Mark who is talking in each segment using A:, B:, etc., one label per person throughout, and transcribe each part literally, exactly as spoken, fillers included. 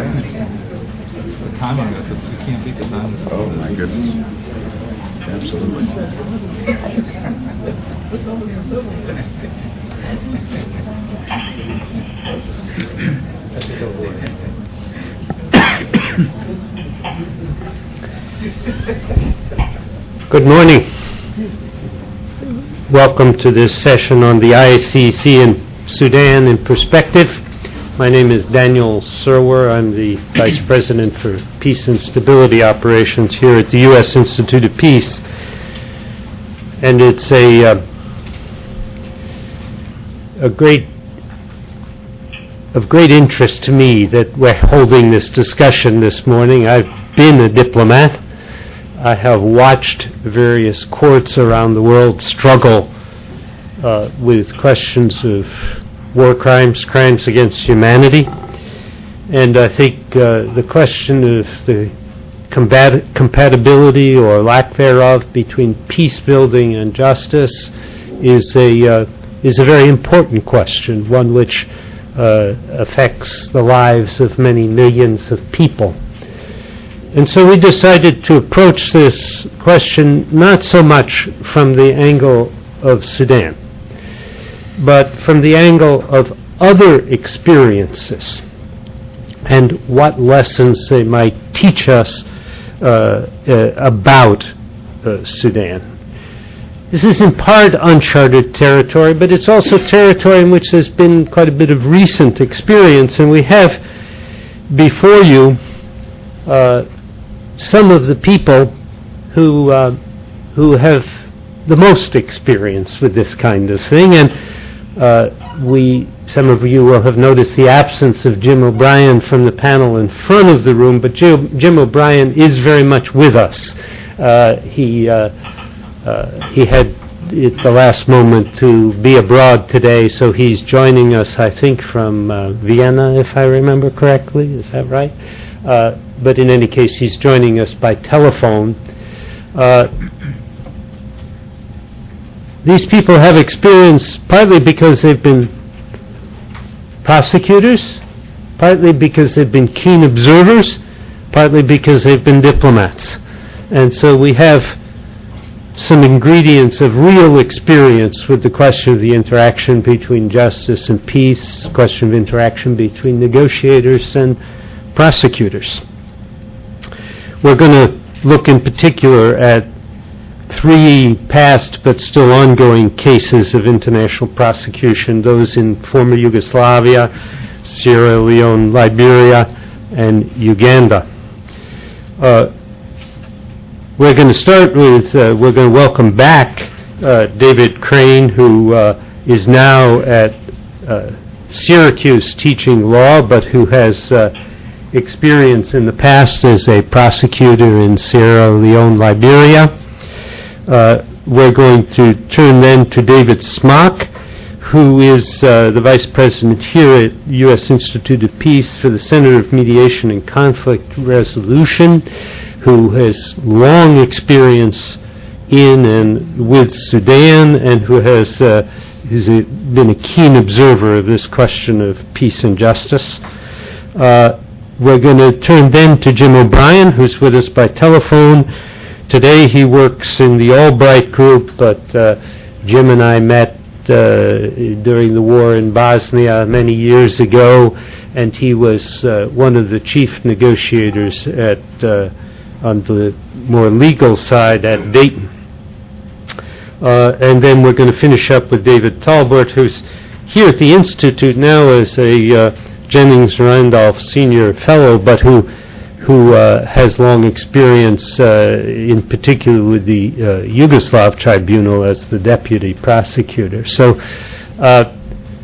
A: The timing of it, you can't beat the timing.
B: Oh my goodness. Absolutely.
C: Good morning. Welcome to this session on the I C C in Sudan in Perspective. My name is Daniel Serwer. I'm the Vice President for Peace and Stability Operations here at the U S Institute of Peace. And it's a, uh, a great of great interest to me that we're holding this discussion this morning. I've been a diplomat. I have watched various courts around the world struggle uh, with questions of war crimes, crimes against humanity. And I think uh, the question of the combat- compatibility or lack thereof between peace building and justice is a uh, is a very important question, one which uh, affects the lives of many millions of people. And so we decided to approach this question not so much from the angle of Sudan, but from the angle of other experiences and what lessons they might teach us uh, uh, about uh, Sudan. This is in part uncharted territory, but it's also territory in which there's been quite a bit of recent experience, and we have before you uh, some of the people who uh, who have the most experience with this kind of thing, and uh, we some of you will have noticed the absence of Jim O'Brien from the panel in front of the room, but Jim, Jim O'Brien is very much with us. Uh, he uh, uh, he had at the last moment to be abroad today, so he's joining us, I think, from uh, Vienna, if I remember correctly. Is that right? Uh, but in any case, he's joining us by telephone. Uh, these people have experience partly because they've been prosecutors, partly because they've been keen observers, partly because they've been diplomats. And so we have some ingredients of real experience with the question of the interaction between justice and peace, question of interaction between negotiators and prosecutors. We're going to look in particular at three past but still ongoing cases of international prosecution, those in former Yugoslavia, Sierra Leone, Liberia, and Uganda. Uh, we're going to start with, uh, we're going to welcome back uh, David Crane, who uh, is now at uh, Syracuse teaching law, but who has uh, experience in the past as a prosecutor in Sierra Leone, Liberia. Uh, we're going to turn then to David Smock, who is uh, the Vice President here at U S Institute of Peace for the Center of Mediation and Conflict Resolution, who has long experience in and with Sudan and who has, uh, has a, been a keen observer of this question of peace and justice. Uh, We're going to turn then to Jim O'Brien, who's with us by telephone. Today he works in the Albright Group, but uh, Jim and I met uh, during the war in Bosnia many years ago, and he was uh, one of the chief negotiators at uh, on the more legal side at Dayton. Uh, and then we're going to finish up with David Talbot, who's here at the Institute now as a uh, Jennings Randolph Senior Fellow, but who who uh, has long experience, uh, in particular with the uh, Yugoslav Tribunal as the deputy prosecutor. So uh,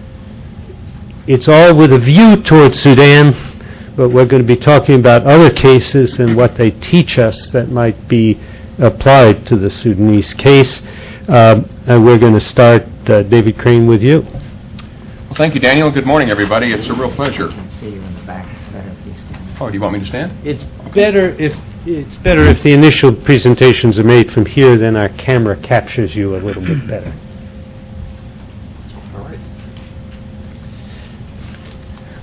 C: it's all with a view towards Sudan, but we're going to be talking about other cases and what they teach us that might be applied to the Sudanese case. Um, and we're going to start, uh, David Crane, with you.
B: Well, thank you, Daniel. Good morning, everybody. It's a real pleasure.
C: I can see you in the back. It's better if you stand.
B: Oh, do you want me to stand?
C: It's better if it's better if the initial presentations are made from here, then our camera captures you a little bit better.
B: All right.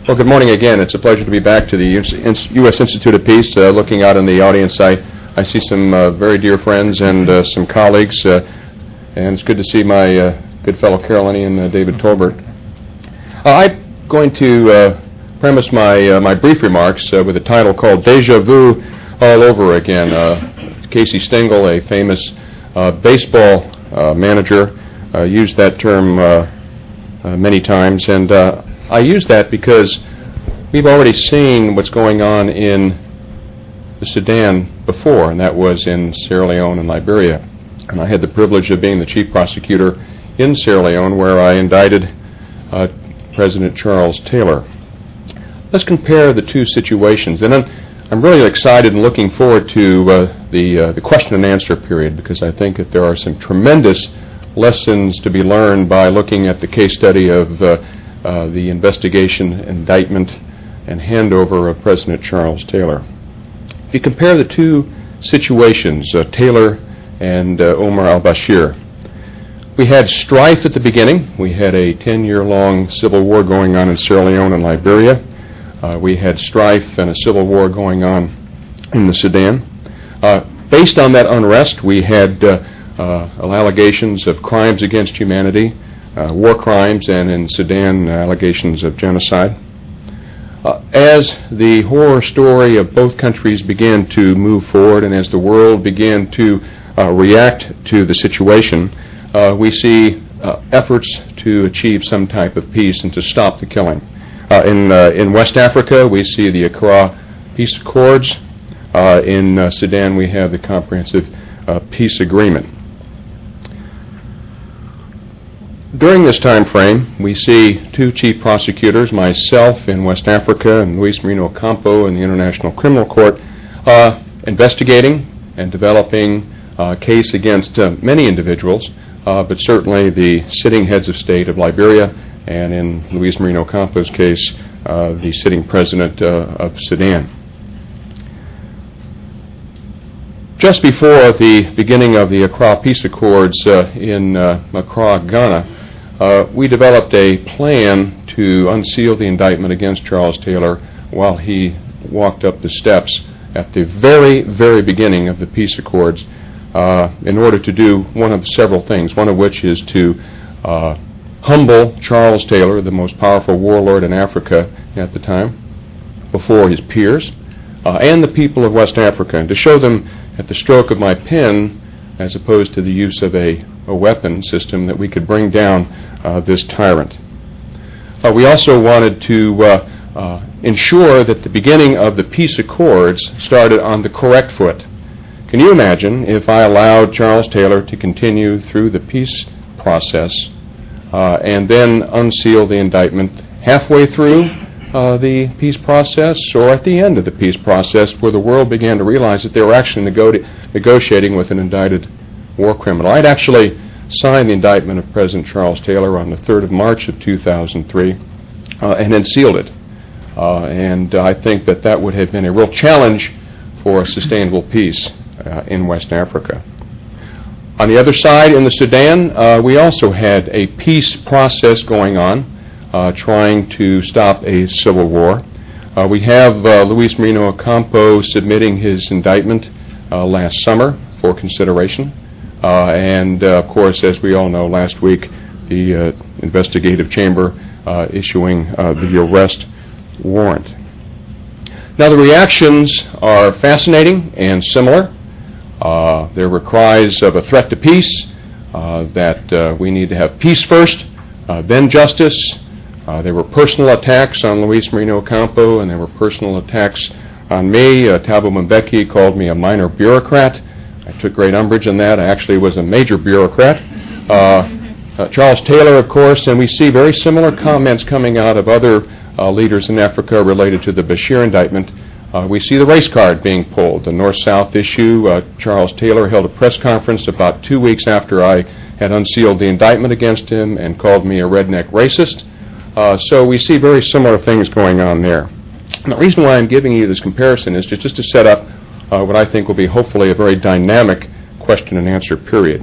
B: Well, good morning again. It's a pleasure to be back to the U S Institute of Peace. Uh, looking out in the audience, I, I see some uh, very dear friends and uh, some colleagues, uh, and it's good to see my uh, good fellow Carolinian, uh, David Tolbert. Uh, I'm going to uh, premise my uh, my brief remarks uh, with a title called Deja Vu All Over Again. Uh, Casey Stengel, a famous uh, baseball uh, manager, uh, used that term uh, uh, many times, and uh, I use that because we've already seen what's going on in the Sudan before, and that was in Sierra Leone and Liberia. And I had the privilege of being the chief prosecutor in Sierra Leone, where I indicted uh, President Charles Taylor. Let's compare the two situations. And I'm, I'm really excited and looking forward to uh, the, uh, the question and answer period, because I think that there are some tremendous lessons to be learned by looking at the case study of uh, Uh, the investigation, indictment, and handover of President Charles Taylor. If you compare the two situations, uh, Taylor and uh, Omar al-Bashir, we had strife at the beginning. We had a ten-year-long civil war going on in Sierra Leone and Liberia. Uh, we had strife and a civil war going on in the Sudan. Uh, based on that unrest, we had uh, uh, allegations of crimes against humanity, Uh, war crimes, and in Sudan, uh, allegations of genocide. Uh, as the horror story of both countries began to move forward, and as the world began to uh, react to the situation, uh, we see uh, efforts to achieve some type of peace and to stop the killing. Uh, in, uh, in West Africa, we see the Accra Peace Accords. Uh, in uh, Sudan, we have the Comprehensive uh, Peace Agreement. During this time frame, we see two chief prosecutors, myself in West Africa and Luis Marino Ocampo in the International Criminal Court, uh, investigating and developing a case against uh, many individuals, uh, but certainly the sitting heads of state of Liberia, and in Luis Marino Ocampo's case, uh, the sitting president uh, of Sudan. Just before the beginning of the Accra Peace Accords uh, in uh, Accra, Ghana, Uh, we developed a plan to unseal the indictment against Charles Taylor while he walked up the steps at the very, very beginning of the peace accords uh, in order to do one of several things, one of which is to uh, humble Charles Taylor, the most powerful warlord in Africa at the time, before his peers, uh, and the people of West Africa, and to show them at the stroke of my pen, as opposed to the use of a, a weapon system, that we could bring down uh, this tyrant. Uh, we also wanted to uh, uh, ensure that the beginning of the peace accords started on the correct foot. Can you imagine if I allowed Charles Taylor to continue through the peace process uh, and then unseal the indictment halfway through uh, the peace process, or at the end of the peace process, where the world began to realize that they were actually nego- negotiating with an indicted war criminal? I'd actually signed the indictment of President Charles Taylor on the third of March of two thousand three uh, and then sealed it. Uh, and uh, I think that that would have been a real challenge for sustainable peace uh, in West Africa. On the other side, in the Sudan, uh, we also had a peace process going on, uh, trying to stop a civil war. Uh, we have uh, Luis Marino Ocampo submitting his indictment uh, last summer for consideration. Uh, and, uh, of course, as we all know, last week, the uh, investigative chamber uh, issuing uh, the arrest warrant. Now, the reactions are fascinating and similar. Uh, there were cries of a threat to peace, uh, that uh, we need to have peace first, uh, then justice. Uh, there were personal attacks on Luis Marino Ocampo, and there were personal attacks on me. Uh, Thabo Mbeki called me a minor bureaucrat. I took great umbrage in that. I actually was a major bureaucrat. Uh, uh, Charles Taylor, of course, and we see very similar comments coming out of other uh, leaders in Africa related to the Bashir indictment. Uh, we see the race card being pulled, the North-South issue. Uh, Charles Taylor held a press conference about two weeks after I had unsealed the indictment against him and called me a redneck racist. Uh, so we see very similar things going on there. And the reason why I'm giving you this comparison is to, just to set up Uh, what I think will be hopefully a very dynamic question and answer period.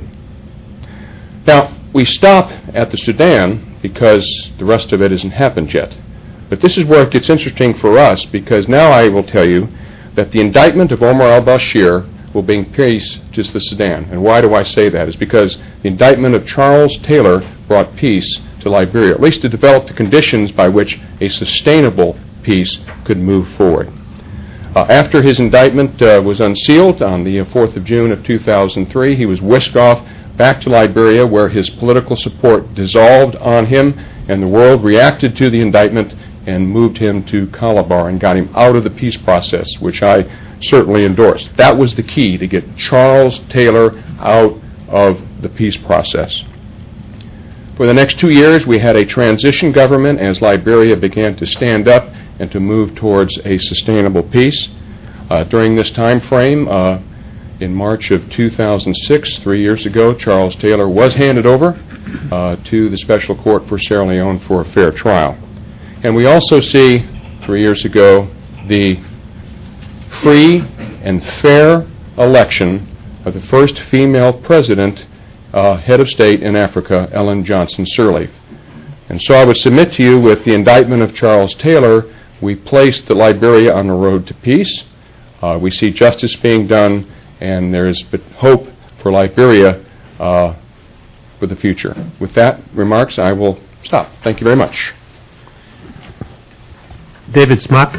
B: Now, we stop at the Sudan because the rest of it hasn't happened yet. But this is where it gets interesting for us, because now I will tell you that the indictment of Omar al-Bashir will bring peace to the Sudan. And why do I say that? It's because the indictment of Charles Taylor brought peace to Liberia, at least to develop the conditions by which a sustainable peace could move forward. Uh, after his indictment uh, was unsealed on the fourth of June of two thousand three, he was whisked off back to Liberia, where his political support dissolved on him, and the world reacted to the indictment and moved him to Calabar and got him out of the peace process, which I certainly endorsed. That was the key, to get Charles Taylor out of the peace process. For the next two years, we had a transition government as Liberia began to stand up and to move towards a sustainable peace. Uh, during this time frame, uh, in March of two thousand six, three years ago, Charles Taylor was handed over uh, to the Special Court for Sierra Leone for a fair trial. And we also see, three years ago, the free and fair election of the first female president, uh, head of state in Africa, Ellen Johnson Sirleaf. And so I would submit to you, with the indictment of Charles Taylor, we placed the Liberia on the road to peace. Uh, we see justice being done, and there is hope for Liberia uh, for the future. With that remarks, I will stop. Thank you very much.
C: David Smock.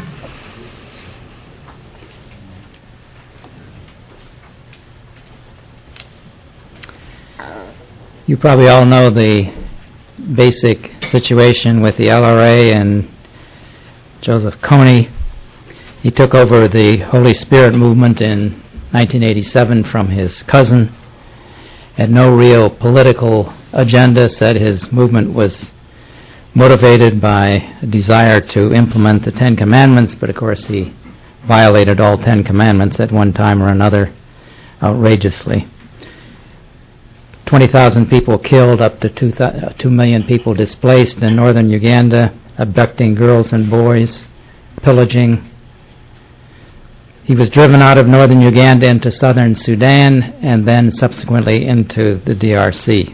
D: You probably all know the basic situation with the L R A and Joseph Kony. He took over the Holy Spirit movement in nineteen eighty-seven from his cousin, had no real political agenda, said his movement was motivated by a desire to implement the Ten Commandments, but of course he violated all Ten Commandments at one time or another outrageously. twenty thousand people killed, up to two, th- two million people displaced in northern Uganda, abducting girls and boys, pillaging. He was driven out of northern Uganda into southern Sudan and then subsequently into the D R C.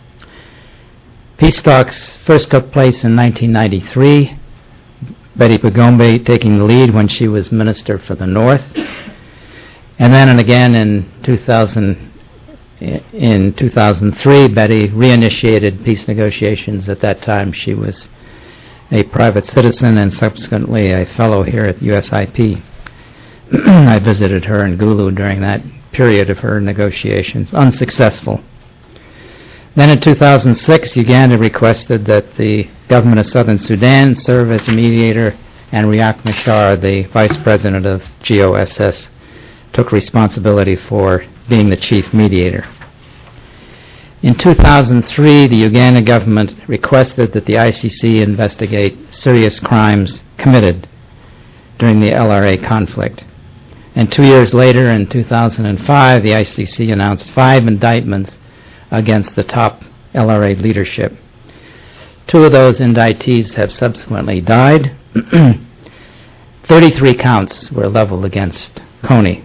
D: Peace talks first took place in nineteen ninety-three, Betty Pagombe taking the lead when she was Minister for the North. And then and again in two thousand, in two thousand three, Betty reinitiated peace negotiations. At that time, she was a private citizen and subsequently a fellow here at U S I P. I visited her in Gulu during that period of her negotiations, unsuccessful. Then in two thousand six, Uganda requested that the government of Southern Sudan serve as a mediator, and Riek Machar, the vice president of G O S S, took responsibility for being the chief mediator. In two thousand three, the Uganda government requested that the I C C investigate serious crimes committed during the L R A conflict. And two years later, in two thousand five, the I C C announced five indictments against the top L R A leadership. Two of those indictees have subsequently died. thirty-three counts were leveled against Kony.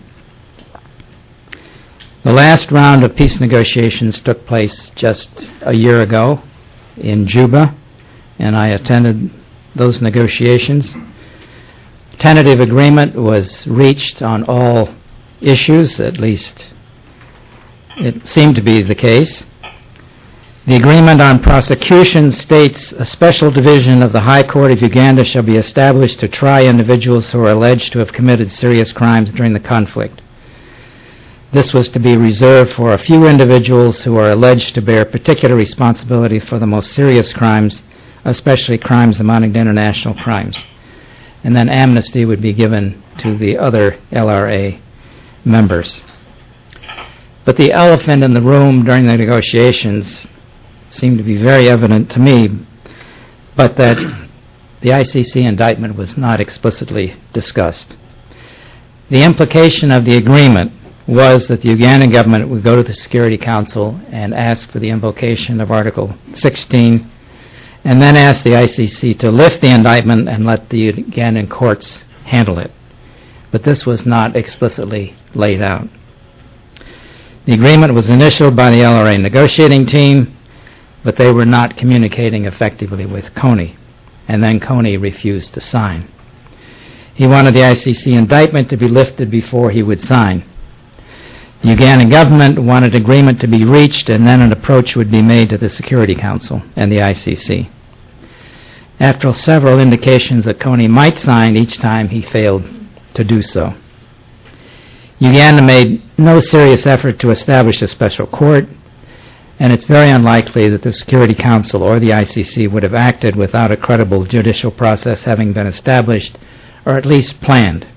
D: The last round of peace negotiations took place just a year ago in Juba, and I attended those negotiations. Tentative agreement was reached on all issues, at least it seemed to be the case. The agreement on prosecution states a special division of the High Court of Uganda shall be established to try individuals who are alleged to have committed serious crimes during the conflict. This was to be reserved for a few individuals who are alleged to bear particular responsibility for the most serious crimes, especially crimes amounting to international crimes. And then amnesty would be given to the other L R A members. But the elephant in the room during the negotiations seemed to be very evident to me, but that the I C C indictment was not explicitly discussed. The implication of the agreement was that the Ugandan government would go to the Security Council and ask for the invocation of Article sixteen, and then ask the I C C to lift the indictment and let the Ugandan courts handle it. But this was not explicitly laid out. The agreement was initialed by the L R A negotiating team, but they were not communicating effectively with Kony. and then Kony refused to sign. He wanted the I C C indictment to be lifted before he would sign. The Ugandan government wanted agreement to be reached, and then an approach would be made to the Security Council and the I C C. After several indications that Kony might sign, each time he failed to do so. Uganda made no serious effort to establish a special court, and it's very unlikely that the Security Council or the I C C would have acted without a credible judicial process having been established, or at least planned.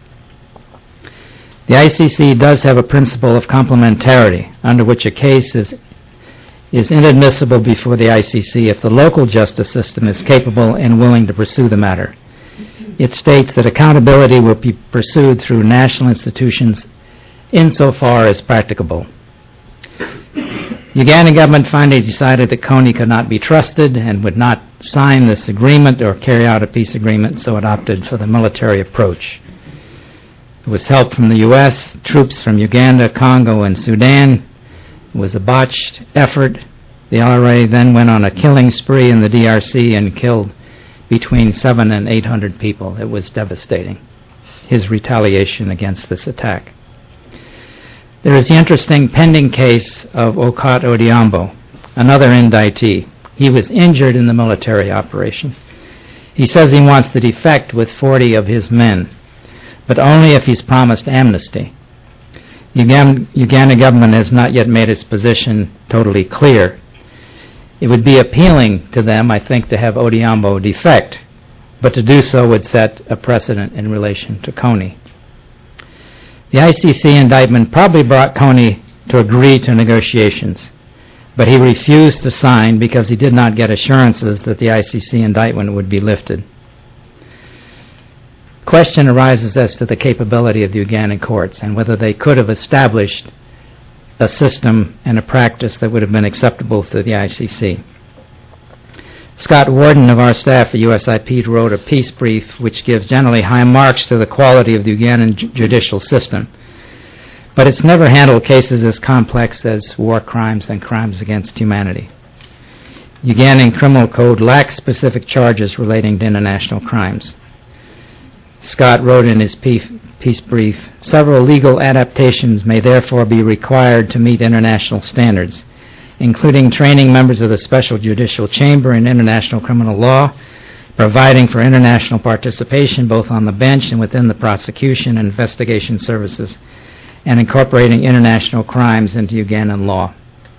D: The I C C does have a principle of complementarity, under which a case is, is inadmissible before the I C C if the local justice system is capable and willing to pursue the matter. It states that accountability will be pursued through national institutions insofar as practicable. Ugandan government finally decided that Kony could not be trusted and would not sign this agreement or carry out a peace agreement, so it opted for the military approach. With help from the U S, troops from Uganda, Congo, and Sudan. It was a botched effort. The L R A then went on a killing spree in the D R C and killed between seven and eight hundred people. It was devastating, his retaliation against this attack. There is the interesting pending case of Okot Odhiambo, another indictee. He was injured in the military operation. He says he wants to defect with forty of his men, but only if he's promised amnesty. Uganda, Uganda government has not yet made its position totally clear. It would be appealing to them, I think, to have Odhiambo defect, but to do so would set a precedent in relation to Kony. The I C C indictment probably brought Kony to agree to negotiations, but he refused to sign because he did not get assurances that the I C C indictment would be lifted. Question arises as to the capability of the Ugandan courts and whether they could have established a system and a practice that would have been acceptable to the I C C. Scott Warden of our staff at U S I P wrote a peace brief which gives generally high marks to the quality of the Ugandan ju- judicial system, but it's never handled cases as complex as war crimes and crimes against humanity. Ugandan criminal code lacks specific charges relating to international crimes. Scott wrote in his peace brief, several legal adaptations may therefore be required to meet international standards, including training members of the Special Judicial Chamber in international criminal law, providing for international participation both on the bench and within the prosecution and investigation services, and incorporating international crimes into Ugandan law.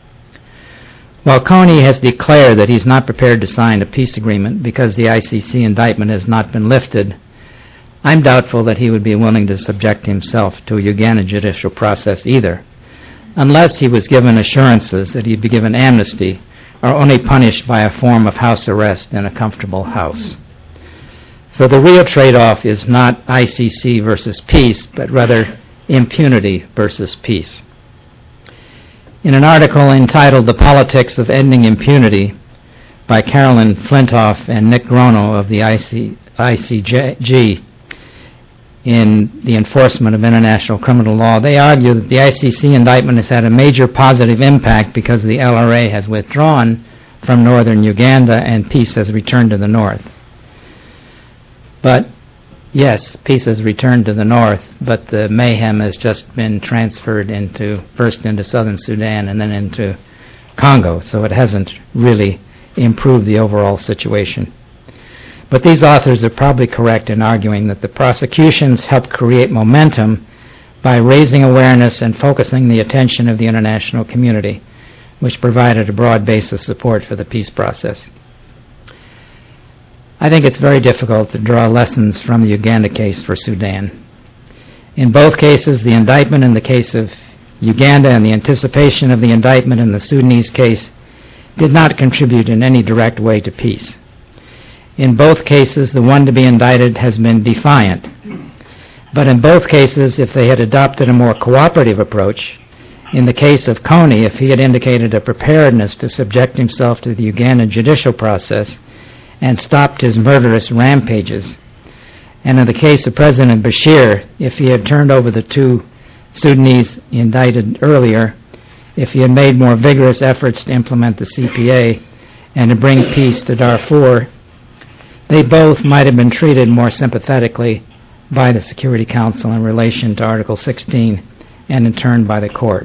D: While Kony has declared that he's not prepared to sign a peace agreement because the I C C indictment has not been lifted, I'm doubtful that he would be willing to subject himself to a Ugandan judicial process either, unless he was given assurances that he'd be given amnesty or only punished by a form of house arrest in a comfortable house. So the real trade-off is not I C C versus peace, but rather impunity versus peace. In an article entitled The Politics of Ending Impunity by Carolyn Flintoff and Nick Grono of the I C G in the enforcement of international criminal law, they argue that the I C C indictment has had a major positive impact because the L R A has withdrawn from northern Uganda and peace has returned to the north. But, yes, peace has returned to the north, but the mayhem has just been transferred into, first into southern Sudan and then into Congo, so it hasn't really improved the overall situation. But these authors are probably correct in arguing that the prosecutions helped create momentum by raising awareness and focusing the attention of the international community, which provided a broad base of support for the peace process. I think it's very difficult to draw lessons from the Uganda case for Sudan. In both cases, the indictment in the case of Uganda and the anticipation of the indictment in the Sudanese case did not contribute in any direct way to peace. In both cases, the one to be indicted has been defiant. But in both cases, if they had adopted a more cooperative approach, in the case of Kony, if he had indicated a preparedness to subject himself to the Ugandan judicial process and stopped his murderous rampages, and in the case of President Bashir, if he had turned over the two Sudanese indicted earlier, if he had made more vigorous efforts to implement the C P A and to bring peace to Darfur, they both might have been treated more sympathetically by the Security Council in relation to Article sixteen and in turn by the court.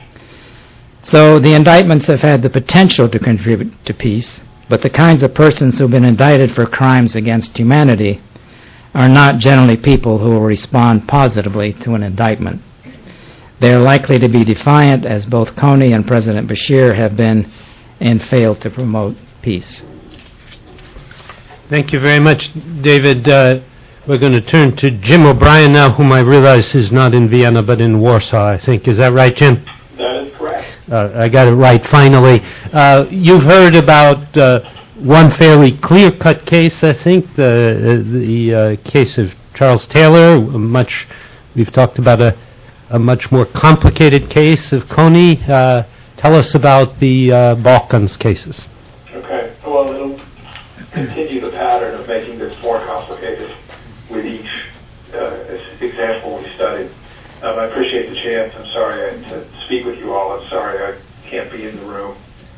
D: So the indictments have had the potential to contribute to peace, but the kinds of persons who have been indicted for crimes against humanity are not generally people who will respond positively to an indictment. They are likely to be defiant, as both Kony and President Bashir have been, and failed to promote peace.
C: Thank you very much, David. Uh, we're going to turn to Jim O'Brien now, whom I realize is not in Vienna but in Warsaw, I think. Is that right, Jim?
E: That is correct.
C: Uh, I got it right, finally. Uh, you've heard about uh, one fairly clear-cut case, I think, the, the uh, case of Charles Taylor. Much, we've talked about a, a much more complicated case of Kony. Uh, tell us about the uh, Balkans cases.
E: Okay. Well, it'll continue the pattern of making this more complicated with each uh, example we studied. Um, I appreciate the chance. I'm sorry I, to speak with you all. I'm sorry I can't be in the room.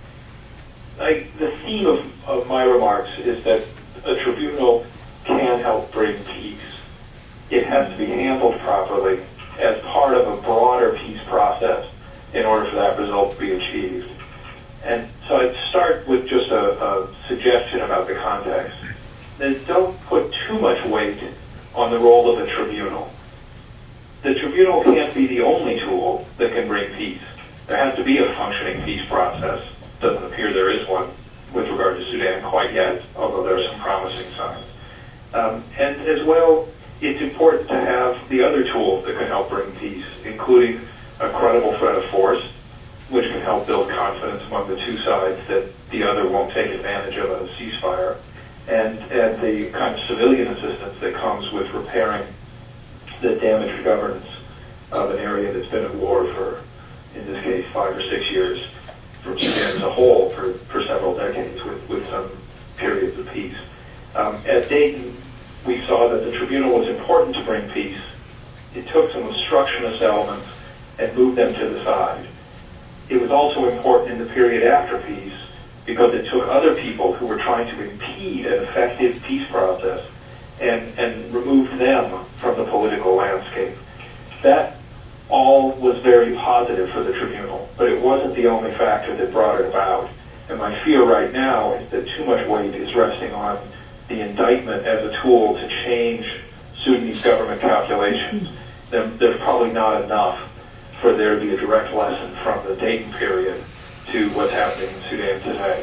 E: I, the theme of, of my remarks is that a tribunal can help bring peace. It has to be handled properly as part of a broader peace process in order for that result to be achieved. And so I'd start with just a, a suggestion about the context. That don't put too much weight on the role of a tribunal. The tribunal can't be the only tool that can bring peace. There has to be a functioning peace process. Doesn't appear there is one with regard to Sudan quite yet, although there are some promising signs. Um, and as well, it's important to have the other tools that can help bring peace, including a credible threat of force, which can help build confidence among the two sides that the other won't take advantage of a ceasefire, and, and the kind of civilian assistance that comes with repairing the damaged governance of an area that's been at war for, in this case, five or six years, from Sudan as a whole for, for several decades with, with some periods of peace. Um, at Dayton, we saw that the tribunal was important to bring peace. It took some obstructionist elements and moved them to the side. It was also important in the period after peace because it took other people who were trying to impede an effective peace process and, and removed them from the political landscape. That all was very positive for the tribunal, but it wasn't the only factor that brought it about. And my fear right now is that too much weight is resting on the indictment as a tool to change Sudanese government calculations. There, there's probably not enough for there to be a direct lesson from the Dayton period to what's happening in Sudan today.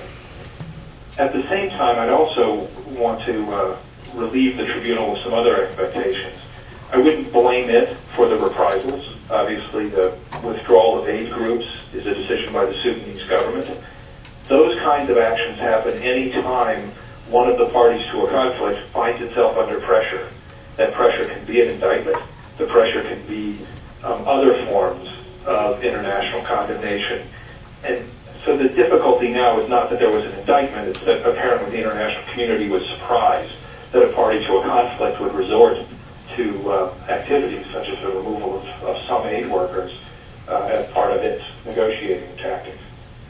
E: At the same time, I'd also want to uh, relieve the tribunal of some other expectations. I wouldn't blame it for the reprisals. Obviously, the withdrawal of aid groups is a decision by the Sudanese government. Those kinds of actions happen any time one of the parties to a conflict finds itself under pressure. That pressure can be an indictment. The pressure can be um, other forms of international condemnation. And so the difficulty now is not that there was an indictment, it's that apparently the international community was surprised that a party to a conflict would resort to uh, activities such as the removal of, of some aid workers uh, as part of its negotiating tactics.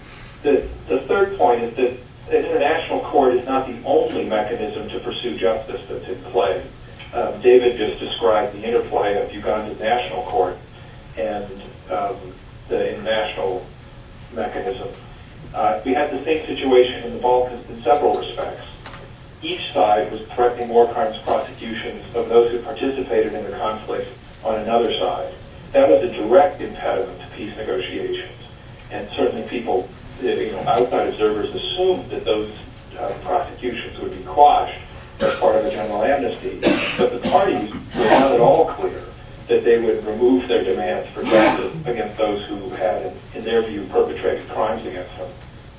E: The, the third point is that an international court is not the only mechanism to pursue justice that's in play. Um, David just described the interplay of Uganda's national court and um, the international mechanism. Uh, we had the same situation in the Balkans in several respects. Each side was threatening war crimes prosecutions of those who participated in the conflict on another side. That was a direct impediment to peace negotiations. And certainly people, you know, outside observers assumed that those uh, prosecutions would be quashed as part of a general amnesty. But the parties were not at all clear that they would remove their demands for justice against those who had, in, in their view, perpetrated crimes against them.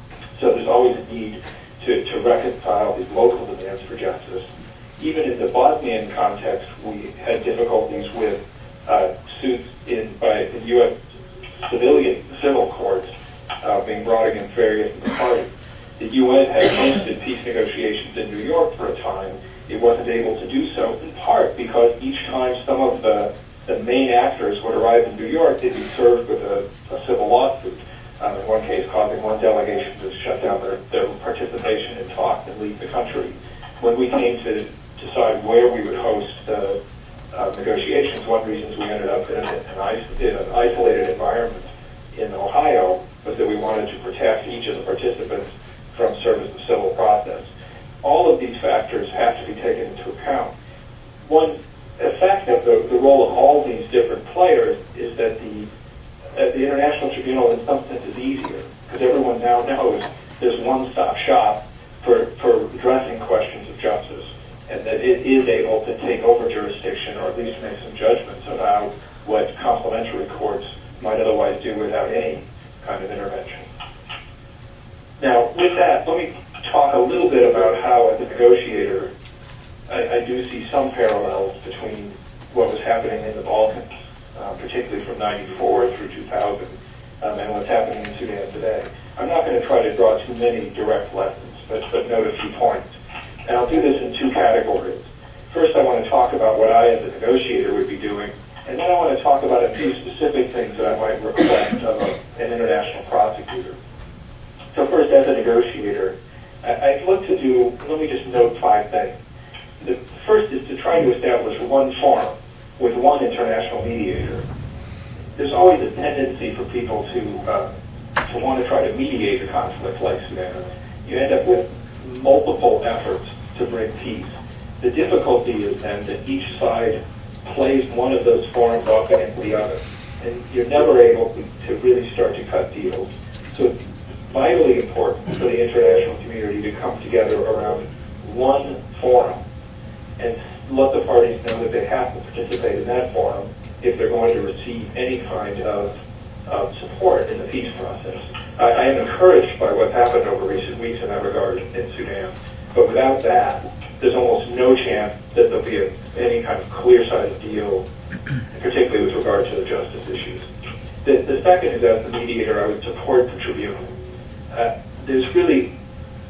E: So there's always a need to, to reconcile these local demands for justice. Even in the Bosnian context, we had difficulties with uh, suits in by in U S civilian civil courts uh, being brought against various parties. The U N had hosted peace negotiations in New York for a time. It wasn't able to do so, in part because each time some of the, the main actors would arrive in New York, they'd be served with a, a civil lawsuit. Um, in one case, causing one delegation to shut down their, their participation in talks and leave the country. when we came to decide where we would host the uh, negotiations, one of the reasons we ended up in an, in an isolated environment in Ohio was that we wanted to protect each of the participants from service of civil process. All of these factors have to be taken into account. One effect of the, the role of all these different players is that the, uh, the International Tribunal in some sense is easier, because everyone now knows there's one-stop shop for, for addressing questions of justice, and that it is able to take over jurisdiction, or at least make some judgments about what complementary courts might otherwise do without any kind of intervention. Now, with that, let me talk a little bit about how, as a negotiator, I, I do see some parallels between what was happening in the Balkans, uh, particularly from ninety-four through two thousand, um, and what's happening in Sudan today. I'm not going to try to draw too many direct lessons, but, but note a few points. And I'll do this in two categories. First, I want to talk about what I, as a negotiator, would be doing, and then I want to talk about a few specific things that I might request of a, an international prosecutor. So first, as a negotiator, I, I'd look to do, let me just note five things. The first is to try to establish one forum with one international mediator. There's always a tendency for people to uh, to want to try to mediate a conflict like Sudan. You end up with multiple efforts to bring peace. The difficulty is then that each side plays one of those forums off against the other, and you're never able to, to really start to cut deals. So it's vitally important for the international community to come together around one forum and let the parties know that they have to participate in that forum if they're going to receive any kind of uh, support in the peace process. I, I am encouraged by what's happened over recent weeks in that regard in Sudan, but without that, there's almost no chance that there'll be a, any kind of clear-sided deal, particularly with regard to the justice issues. The, the second is, as the mediator, I would support the tribunal. Uh, there's really,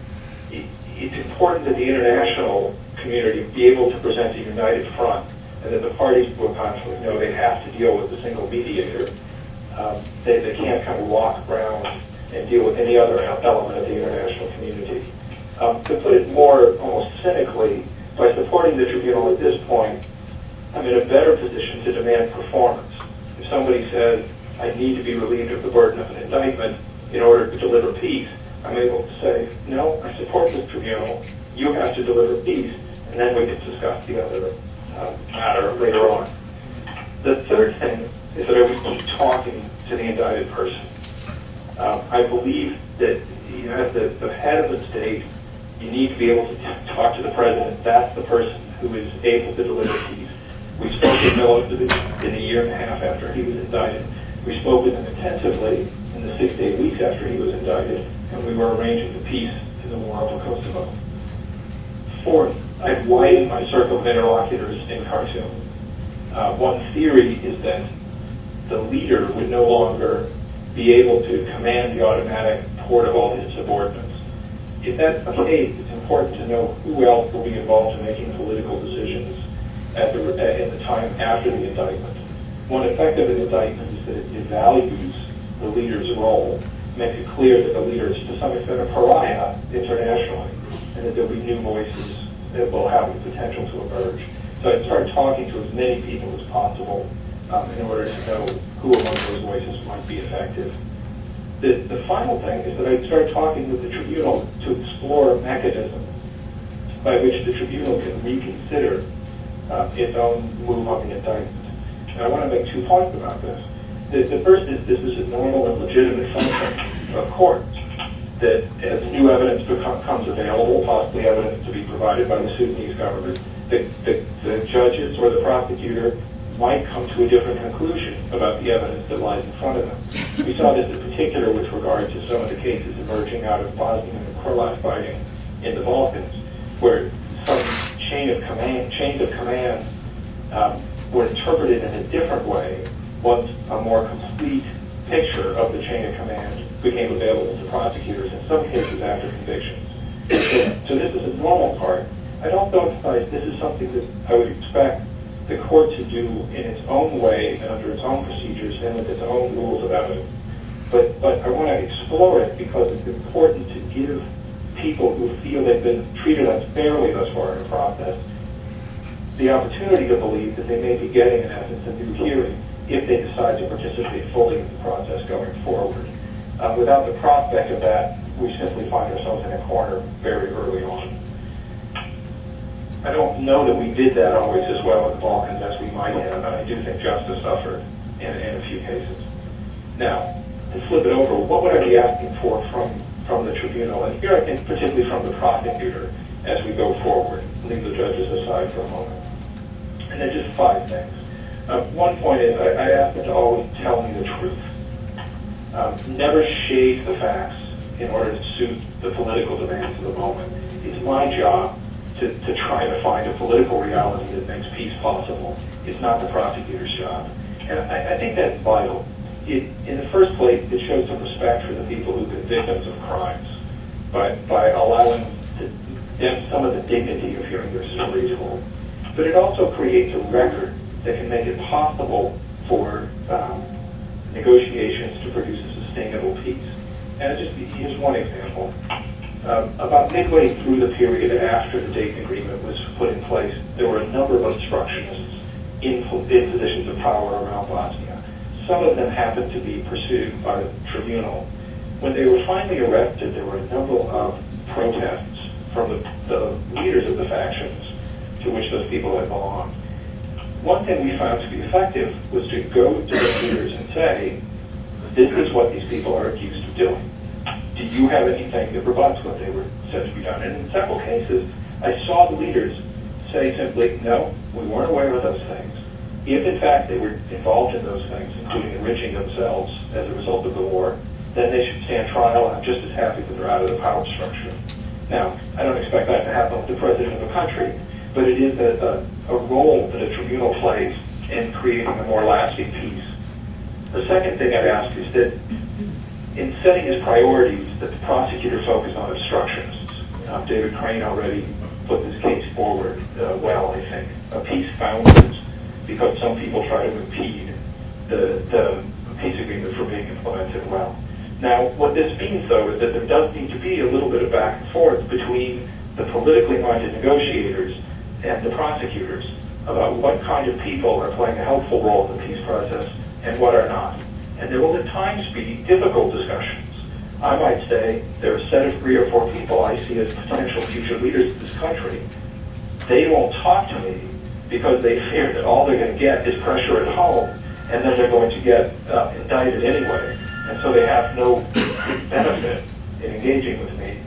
E: it, it's important that the international community be able to present a united front, and that the parties to a conflict know they have to deal with a single mediator. Um, they, they can't kind of walk around and deal with any other element of the international community. Um, to put it more almost cynically, by supporting the tribunal at this point, I'm in a better position to demand performance. If somebody says, I need to be relieved of the burden of an indictment in order to deliver peace, I'm able to say, no, I support this tribunal, you have to deliver peace, and then we can discuss the other uh, matter later on. The third thing is that I would keep talking to the indicted person. Um, I believe that, you know, as the, the head of the state, you need to be able to t- talk to the president. That's the person who is able to deliver peace. We spoke with Milosevic in a year and a half after he was indicted. We spoke with him intensively in the six to eight weeks after he was indicted, and we were arranging the peace in the war over Kosovo. Fourth, I've widened my circle of interlocutors in Khartoum. Uh, one theory is that the leader would no longer be able to command the automatic port of all his subordinates. If that's the case, it's important to know who else will be involved in making political decisions at the, at the time after the indictment. One effect of an indictment is that it devalues the leader's role, makes it clear that the leader is to some extent a pariah internationally, and that there'll be new voices that will have the potential to emerge. So I'd start talking to as many people as possible um, in order to know who among those voices might be effective. The, the final thing is that I'd start talking with the tribunal to explore mechanisms by which the tribunal can reconsider uh, its own move on the indictment. And I want to make two points about this. The, the first is this is a normal and legitimate function of courts, that as new evidence becomes available, possibly evidence to be provided by the Sudanese government, the, the, the judges or the prosecutor might come to a different conclusion about the evidence that lies in front of them. We saw this in particular with regard to some of the cases emerging out of Bosnia and Krulak fighting in the Balkans, where some chain of command, chains of command um, were interpreted in a different way once a more complete picture of the chain of command became available to prosecutors, in some cases after convictions. So, so this is a normal part. I'd also emphasize this is something that I would expect the court to do in its own way and under its own procedures and with its own rules of evidence. But, but I want to explore it because it's important to give people who feel they've been treated unfairly thus far in the process the opportunity to believe that they may be getting, in essence, a new hearing if they decide to participate fully in the process going forward. Uh, without the prospect of that, we simply find ourselves in a corner very early on. I don't know that we did that always as well in the Balkans as we might have, and I do think justice suffered in, in a few cases. Now, to flip it over, what would I be asking for from, from the tribunal? And here I think particularly from the prosecutor as we go forward. Leave the judges aside for a moment. And then just five things. Uh, one point is I, I ask them to always tell me the truth. Um, never shade the facts in order to suit the political demands of the moment. It's my job to, to try to find a political reality that makes peace possible. It's not the prosecutor's job. And I, I think that's vital. It, in the first place, it shows some respect for the people who've been victims of crimes by, by allowing them some of the dignity of hearing their stories told. But it also creates a record that can make it possible for um, negotiations to produce a sustainable peace. And just here's one example. Um, about midway through the period after the Dayton Agreement was put in place, there were a number of obstructionists in, in positions of power around Bosnia. Some of them happened to be pursued by the tribunal. When they were finally arrested, there were a number of protests from the, the leaders of the factions to which those people had belonged. One thing we found to be effective was to go to the leaders and say, this is what these people are accused of doing. Do you have anything that rebuts what they were said to be done? And in several cases, I saw the leaders say simply, no, we weren't aware of those things. If in fact they were involved in those things, including enriching themselves as a result of the war, then they should stand trial, and I'm just as happy that they're out of the power structure. Now, I don't expect that to happen with the president of the country, but it is a, a, a role that a tribunal plays in creating a more lasting peace. The second thing I'd ask is that in setting his priorities, that the prosecutor focus on obstructionists. Um, David Crane already put this case forward uh, well, I think. A peace founders because some people try to impede the, the peace agreement from being implemented well. Now, what this means, though, is that there does need to be a little bit of back and forth between the politically minded negotiators and the prosecutors about what kind of people are playing a helpful role in the peace process and what are not. And there will at times be difficult discussions. I might say there are a set of three or four people I see as potential future leaders of this country. They won't talk to me because they fear that all they're going to get is pressure at home, and then they're going to get uh, indicted anyway. And so they have no benefit in engaging with me.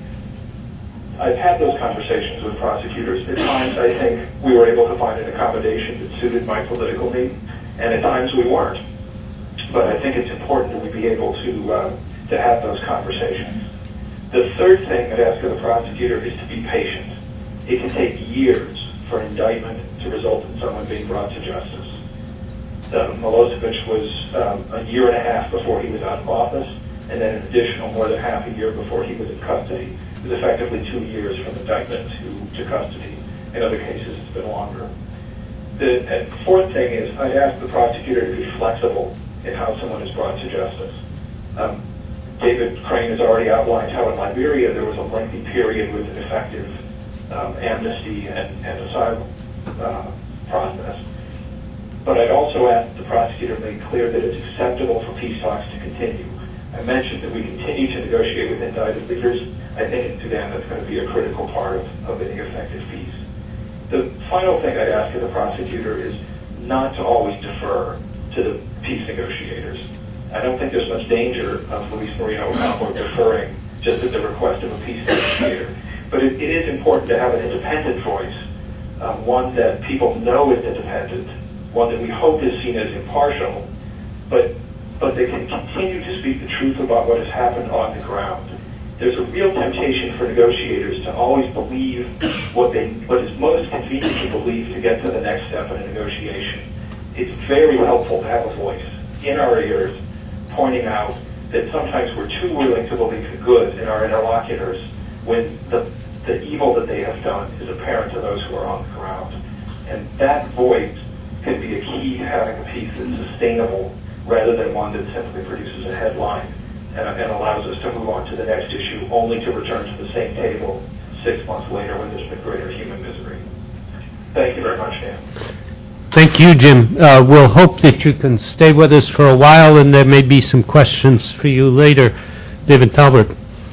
E: I've had those conversations with prosecutors. At times, I think we were able to find an accommodation that suited my political need, and at times we weren't. But I think it's important that we be able to uh, to have those conversations. The third thing I'd ask of the prosecutor is to be patient. It can take years for an indictment to result in someone being brought to justice. Uh, Milosevic was um, a year and a half before he was out of office, and then an additional more than half a year before he was in custody. It was effectively two years from indictment to, to custody. In other cases, it's been longer. The and fourth thing is I'd ask the prosecutor to be flexible in how someone is brought to justice. Um, David Crane has already outlined how in Liberia there was a lengthy period with an effective um, amnesty and, and asylum uh, process. But I'd also ask the prosecutor to make clear that it's acceptable for peace talks to continue. I mentioned that we continue to negotiate with indicted leaders. I think in Sudan that's going to be a critical part of, of any effective peace. The final thing I'd ask of the prosecutor is not to always defer to the peace negotiators. I don't think there's much danger of Luis Moreno Ocampo deferring just at the request of a peace negotiator. But it, it is important to have an independent voice, um, one that people know is independent, one that we hope is seen as impartial, but but they can continue to speak the truth about what has happened on the ground. There's a real temptation for negotiators to always believe what they what is most convenient to believe to get to the next step in a negotiation. It's very helpful to have a voice in our ears pointing out that sometimes we're too willing to believe the good in our interlocutors when the, the evil that they have done is apparent to those who are on the ground. And that voice can be a key to having a peace that's sustainable rather than one that simply produces a headline uh, and allows us to move on to the next issue, only to return to the same table six months later when there's been greater human misery. Thank you very much, Dan.
C: Thank you, Jim. Uh, we'll hope that you can stay with us for a while, and there may be some questions for you later. David Talbert.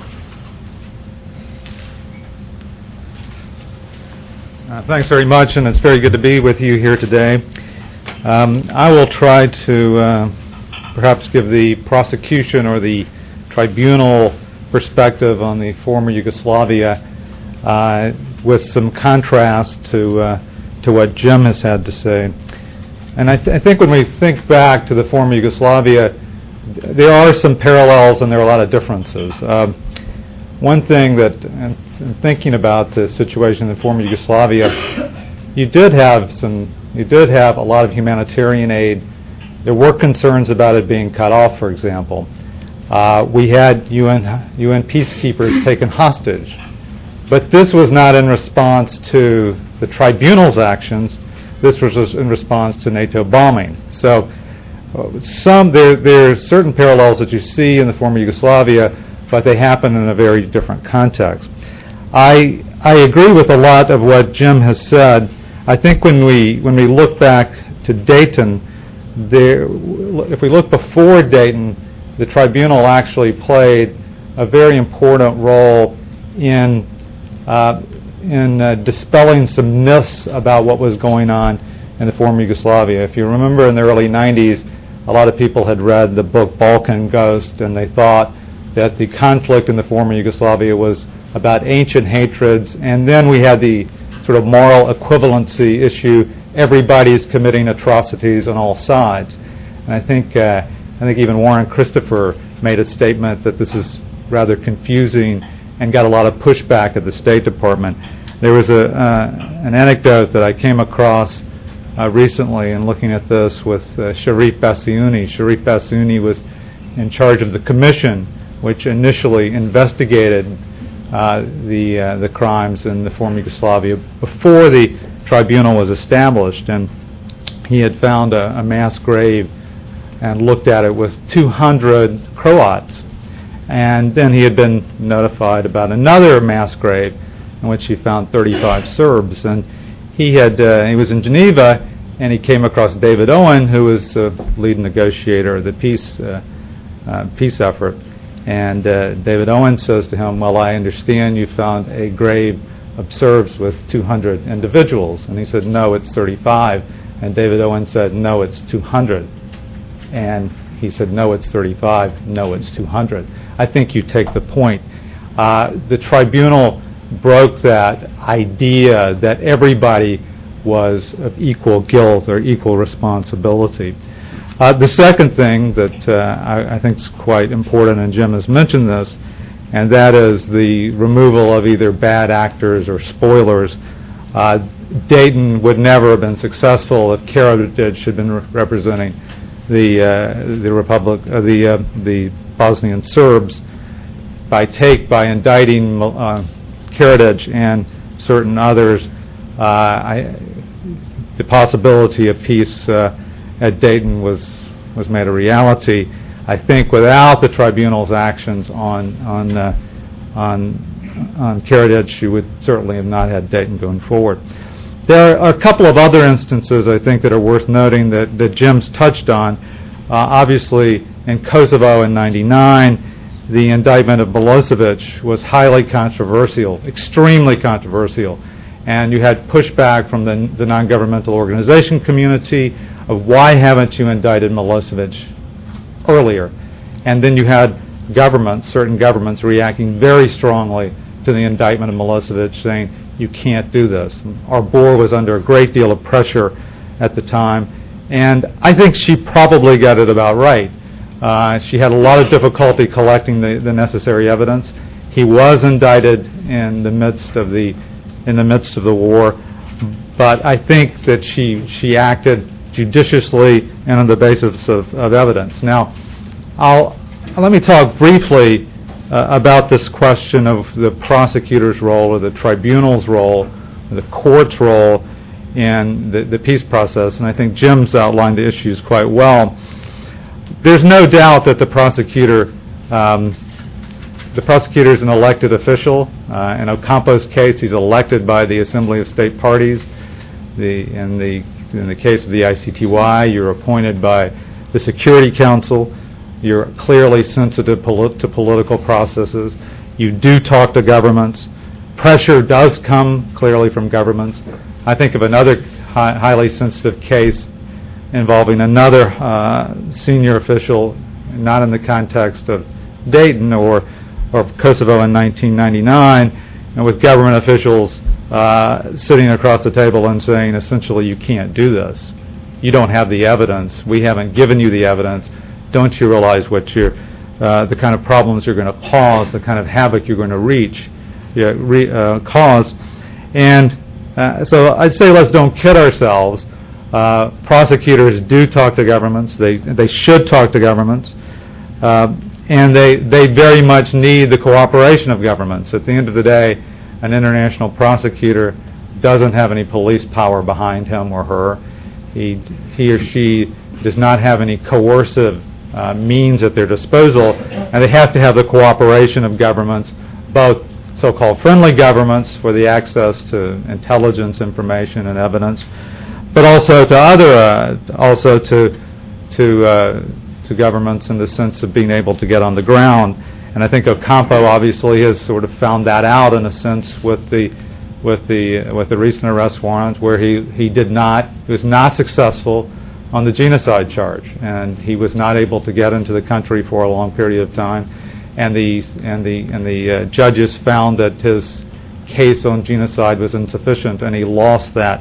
A: Uh, thanks very much, and it's very good to be with you here today. Um, I will try to uh, perhaps give the prosecution or the tribunal perspective on the former Yugoslavia uh, with some contrast to uh, to what Jim has had to say. And I, th- I think when we think back to the former Yugoslavia, there are some parallels and there are a lot of differences. Uh, one thing that, in thinking about the situation in the former Yugoslavia, you did have some, you did have a lot of humanitarian aid. There were concerns about it being cut off, for example. Uh, we had U N U N peacekeepers taken hostage, but this was not in response to the tribunal's actions. This was in response to NATO bombing. So, uh, some there there are certain parallels that you see in the former Yugoslavia, but they happen in a very different context. I I agree with a lot of what Jim has said. I think when we when we look back to Dayton, there, if we look before Dayton, the tribunal actually played a very important role in uh, in uh, dispelling some myths about what was going on in the former Yugoslavia. If you remember, in the early nineties, a lot of people had read the book Balkan Ghost, and they thought that the conflict in the former Yugoslavia was about ancient hatreds, and then we had the sort of moral equivalency issue. Everybody's committing atrocities on all sides. And I think uh, I think even Warren Christopher made a statement that this is rather confusing and got a lot of pushback at the State Department. There was a uh, an anecdote that I came across uh, recently in looking at this with uh, Sharif Bassiouni. Sharif Bassiouni was in charge of the commission which initially investigated uh, the uh, the crimes in the former Yugoslavia before the tribunal was established, and he had found a, a mass grave and looked at it with two hundred Croats. And then he had been notified about another mass grave in which he found thirty-five Serbs. And he had uh, he was in Geneva, and he came across David Owen, who was the lead negotiator of the peace uh, uh, peace effort. And uh, David Owen says to him, "Well, I understand you found a grave of Serbs with two hundred individuals." And he said, "No, it's thirty-five." And David Owen said, "No, it's two hundred." And he said, "No, it's thirty-five. No, it's two hundred. I think you take the point. Uh, the tribunal broke that idea that everybody was of equal guilt or equal responsibility. Uh, the second thing that uh, I, I think is quite important, and Jim has mentioned this, and that is the removal of either bad actors or spoilers. Uh, Dayton would never have been successful if Karadzic had been re- representing the uh, the Republic, uh, the uh, the Bosnian Serbs, by take by indicting uh, Karadzic and certain others. Uh, I, the possibility of peace uh, at Dayton was was made a reality. I think without the tribunal's actions on on uh, on on Karadzic, you would certainly have not had Dayton going forward. There are a couple of other instances I think that are worth noting that, that Jim's touched on. Uh, obviously, in Kosovo in ninety-nine, the indictment of Milosevic was highly controversial, extremely controversial, and you had pushback from the, the non-governmental organization community of why haven't you indicted Milosevic earlier? And then you had governments, certain governments, reacting very strongly to the indictment of Milosevic, saying, you can't do this. Our board was under a great deal of pressure at the time, and I think she probably got it about right. Uh, she had a lot of difficulty collecting the, the necessary evidence. He was indicted in the midst of the in the midst of the war, but I think that she she acted judiciously and on the basis of, of evidence. Now, I'll let me talk briefly uh, about this question of the prosecutor's role or the tribunal's role, or the court's role in the, the peace process, and I think Jim's outlined the issues quite well. There's no doubt that the prosecutor Um, the prosecutor is an elected official. Uh, in Ocampo's case, he's elected by the Assembly of State Parties. The, in the in the case of the I C T Y, you're appointed by the Security Council. You're clearly sensitive polit- to political processes. You do talk to governments. Pressure does come clearly from governments. I think of another hi- highly sensitive case involving another uh, senior official, not in the context of Dayton or or Kosovo in nineteen ninety-nine, and with government officials uh, sitting across the table and saying, essentially, you can't do this. You don't have the evidence. We haven't given you the evidence. Don't you realize what you're, uh, the kind of problems you're going to cause, the kind of havoc you're going to reach, yeah, re, uh, cause? And uh, so I'd say let's don't kid ourselves. Uh, prosecutors do talk to governments. They they should talk to governments. Uh, and they, they very much need the cooperation of governments. At the end of the day, an international prosecutor doesn't have any police power behind him or her. He, he or she does not have any coercive uh, means at their disposal, and they have to have the cooperation of governments, both so-called friendly governments for the access to intelligence, information, and evidence, but also to other, uh, also to to uh, to governments in the sense of being able to get on the ground. And I think Ocampo obviously has sort of found that out in a sense with the with the with the recent arrest warrant, where he, he did not he was not successful on the genocide charge, and he was not able to get into the country for a long period of time. And the and the and the uh, judges found that his case on genocide was insufficient, and he lost that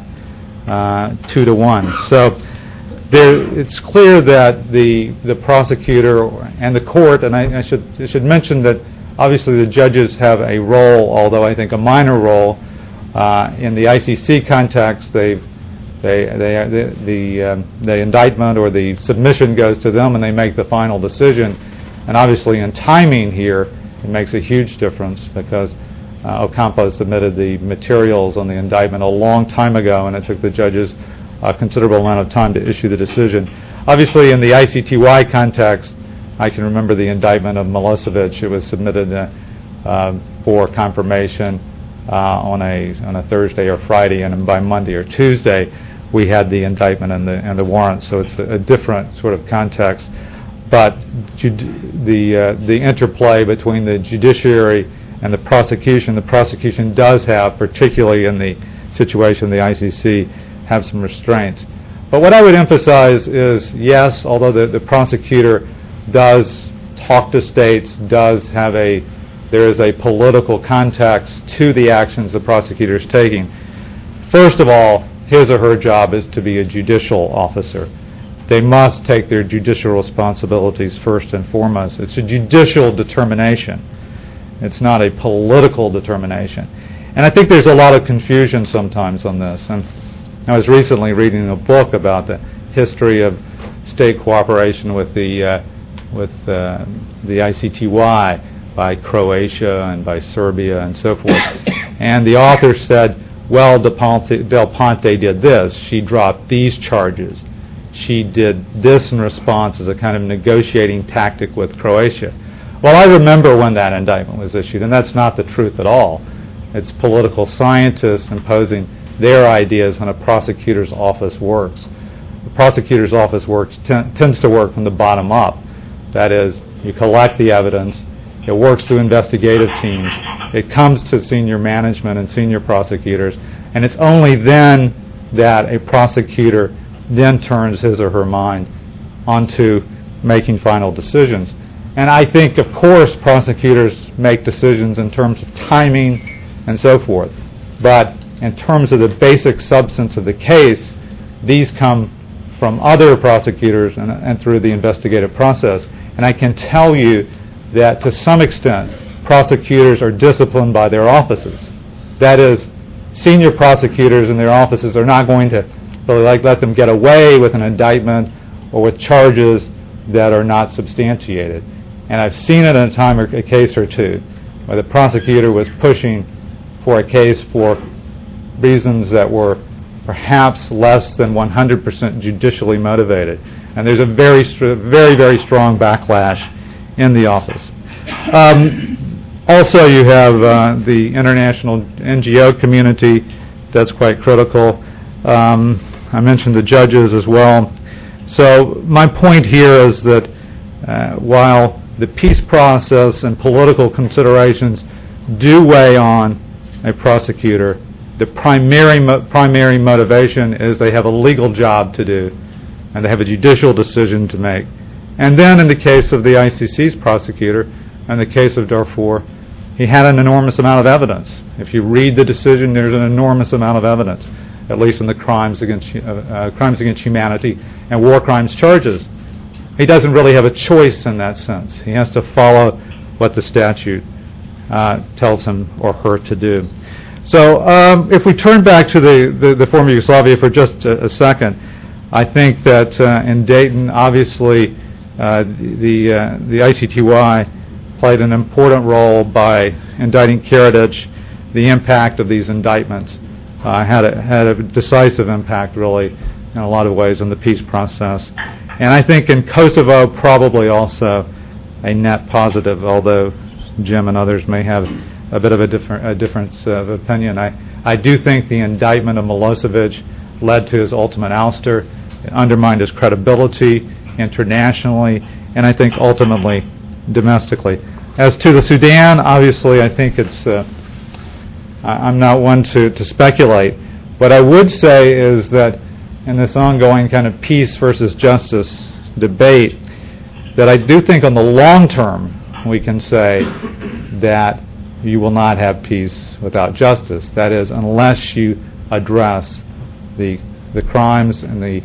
A: uh, two to one. So there, it's clear that the the prosecutor and the court, and I, I should I should mention that obviously the judges have a role, although I think a minor role uh, in the I C C context. They've they they the the, um, the indictment or the submission goes to them, and they make the final decision. And obviously, in timing here, it makes a huge difference because uh, Ocampo submitted the materials on the indictment a long time ago, and it took the judges a considerable amount of time to issue the decision. Obviously, in the I C T Y context, I can remember the indictment of Milosevic. It was submitted uh, uh, for confirmation uh, on a on a Thursday or Friday, and by Monday or Tuesday, we had the indictment and the and the warrant. So it's a, a different sort of context. But jud- the uh, the interplay between the judiciary and the prosecution, the prosecution does have, particularly in the situation of the I C C, have some restraints. But what I would emphasize is, yes, although the, the prosecutor does talk to states, does have a, there is a political context to the actions the prosecutor is taking. First of all, his or her job is to be a judicial officer. They must take their judicial responsibilities first and foremost. It's a judicial determination. It's not a political determination. And I think there's a lot of confusion sometimes on this. And I was recently reading a book about the history of state cooperation with the uh, with uh, the I C T Y by Croatia and by Serbia and so forth. And the author said, well, Del Ponte, Del Ponte did this. She dropped these charges. She did this in response as a kind of negotiating tactic with Croatia. Well, I remember when that indictment was issued, and that's not the truth at all. It's political scientists imposing their ideas on a prosecutor's office works. The prosecutor's office works ten, tends to work from the bottom up. That is, you collect the evidence, it works through investigative teams, it comes to senior management and senior prosecutors, and it's only then that a prosecutor then turns his or her mind onto making final decisions. And I think, of course, prosecutors make decisions in terms of timing and so forth. But in terms of the basic substance of the case, these come from other prosecutors and, and through the investigative process. And I can tell you that to some extent, prosecutors are disciplined by their offices. That is, senior prosecutors in their offices are not going to really like let them get away with an indictment or with charges that are not substantiated. And I've seen it in a time or a case or two where the prosecutor was pushing for a case for reasons that were perhaps less than one hundred percent judicially motivated. And there's a very, very, very strong backlash in the office. Um, also, you have uh, the international N G O community that's quite critical. Um, I mentioned the judges as well. So my point here is that uh, while the peace process and political considerations do weigh on a prosecutor, the primary mo- primary motivation is they have a legal job to do, and they have a judicial decision to make. And then in the case of the I C C's prosecutor, in the case of Darfur, he had an enormous amount of evidence. If you read the decision, there's an enormous amount of evidence, at least in the crimes against uh, uh, crimes against humanity and war crimes charges. He doesn't really have a choice in that sense. He has to follow what the statute uh, tells him or her to do. So um, if we turn back to the, the, the former Yugoslavia for just a, a second, I think that uh, in Dayton, obviously, uh, the uh, the I C T Y played an important role by indicting Karadzic. The impact of these indictments uh, had a, had a decisive impact, really, in a lot of ways on the peace process. And I think in Kosovo, probably also a net positive, although Jim and others may have a bit of a, different, a difference of opinion. I, I do think the indictment of Milosevic led to his ultimate ouster. It undermined his credibility internationally, and I think ultimately domestically. As to the Sudan, obviously, I think it's, uh, I, I'm not one to, to speculate. What I would say is that in this ongoing kind of peace versus justice debate, that I do think on the long term we can say that you will not have peace without justice. That is, unless you address the the crimes and the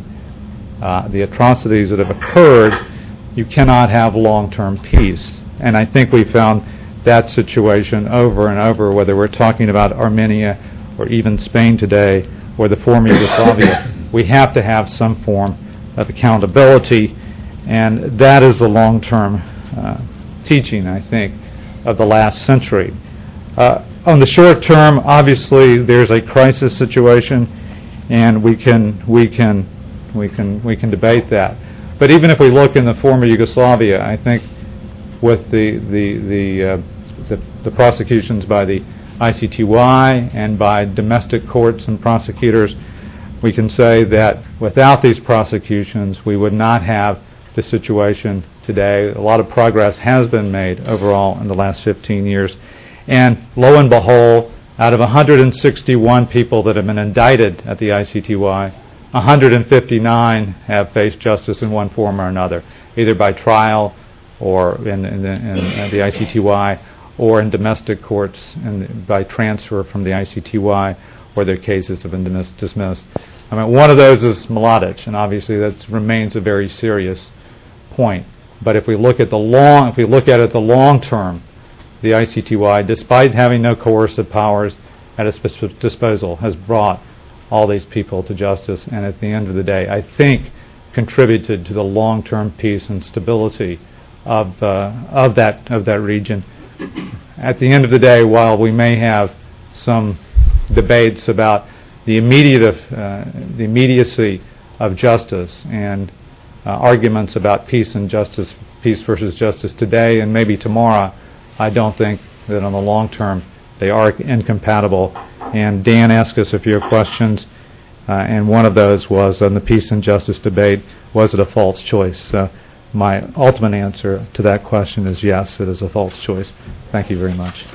A: uh, the atrocities that have occurred, you cannot have long-term peace. And I think we found that situation over and over, whether we're talking about Armenia or even Spain today or the former Yugoslavia. We have to have some form of accountability, and that is the long-term uh, teaching, I think, of the last century. Uh, on the short term, obviously, there's a crisis situation, and we can we can we can we can debate that. But even if we look in the former Yugoslavia, I think with the the the uh, the, the prosecutions by the I C T Y and by domestic courts and prosecutors, we can say that without these prosecutions, we would not have the situation today. A lot of progress has been made overall in the last fifteen years. And lo and behold, out of one hundred sixty-one people that have been indicted at the I C T Y, one hundred fifty-nine have faced justice in one form or another, either by trial or in, in, in, in the I C T Y or in domestic courts and by transfer from the I C T Y, or their cases have been dismiss- dismissed. I mean, one of those is Mladic, and obviously that remains a very serious point. But if we look at the long, if we look at it the long term, the I C T Y, despite having no coercive powers at its disposal, has brought all these people to justice, and at the end of the day, I think contributed to the long-term peace and stability of uh, of that of that region. At the end of the day, while we may have some debates about the immediate uh, the immediacy of justice and uh, arguments about peace and justice, peace versus justice today and maybe tomorrow, I don't think that on the long term they are incompatible. And Dan asked us a few questions, uh, and one of those was on the peace and justice debate, was it a false choice? So my ultimate answer to that question is yes, it is a false choice. Thank you very much.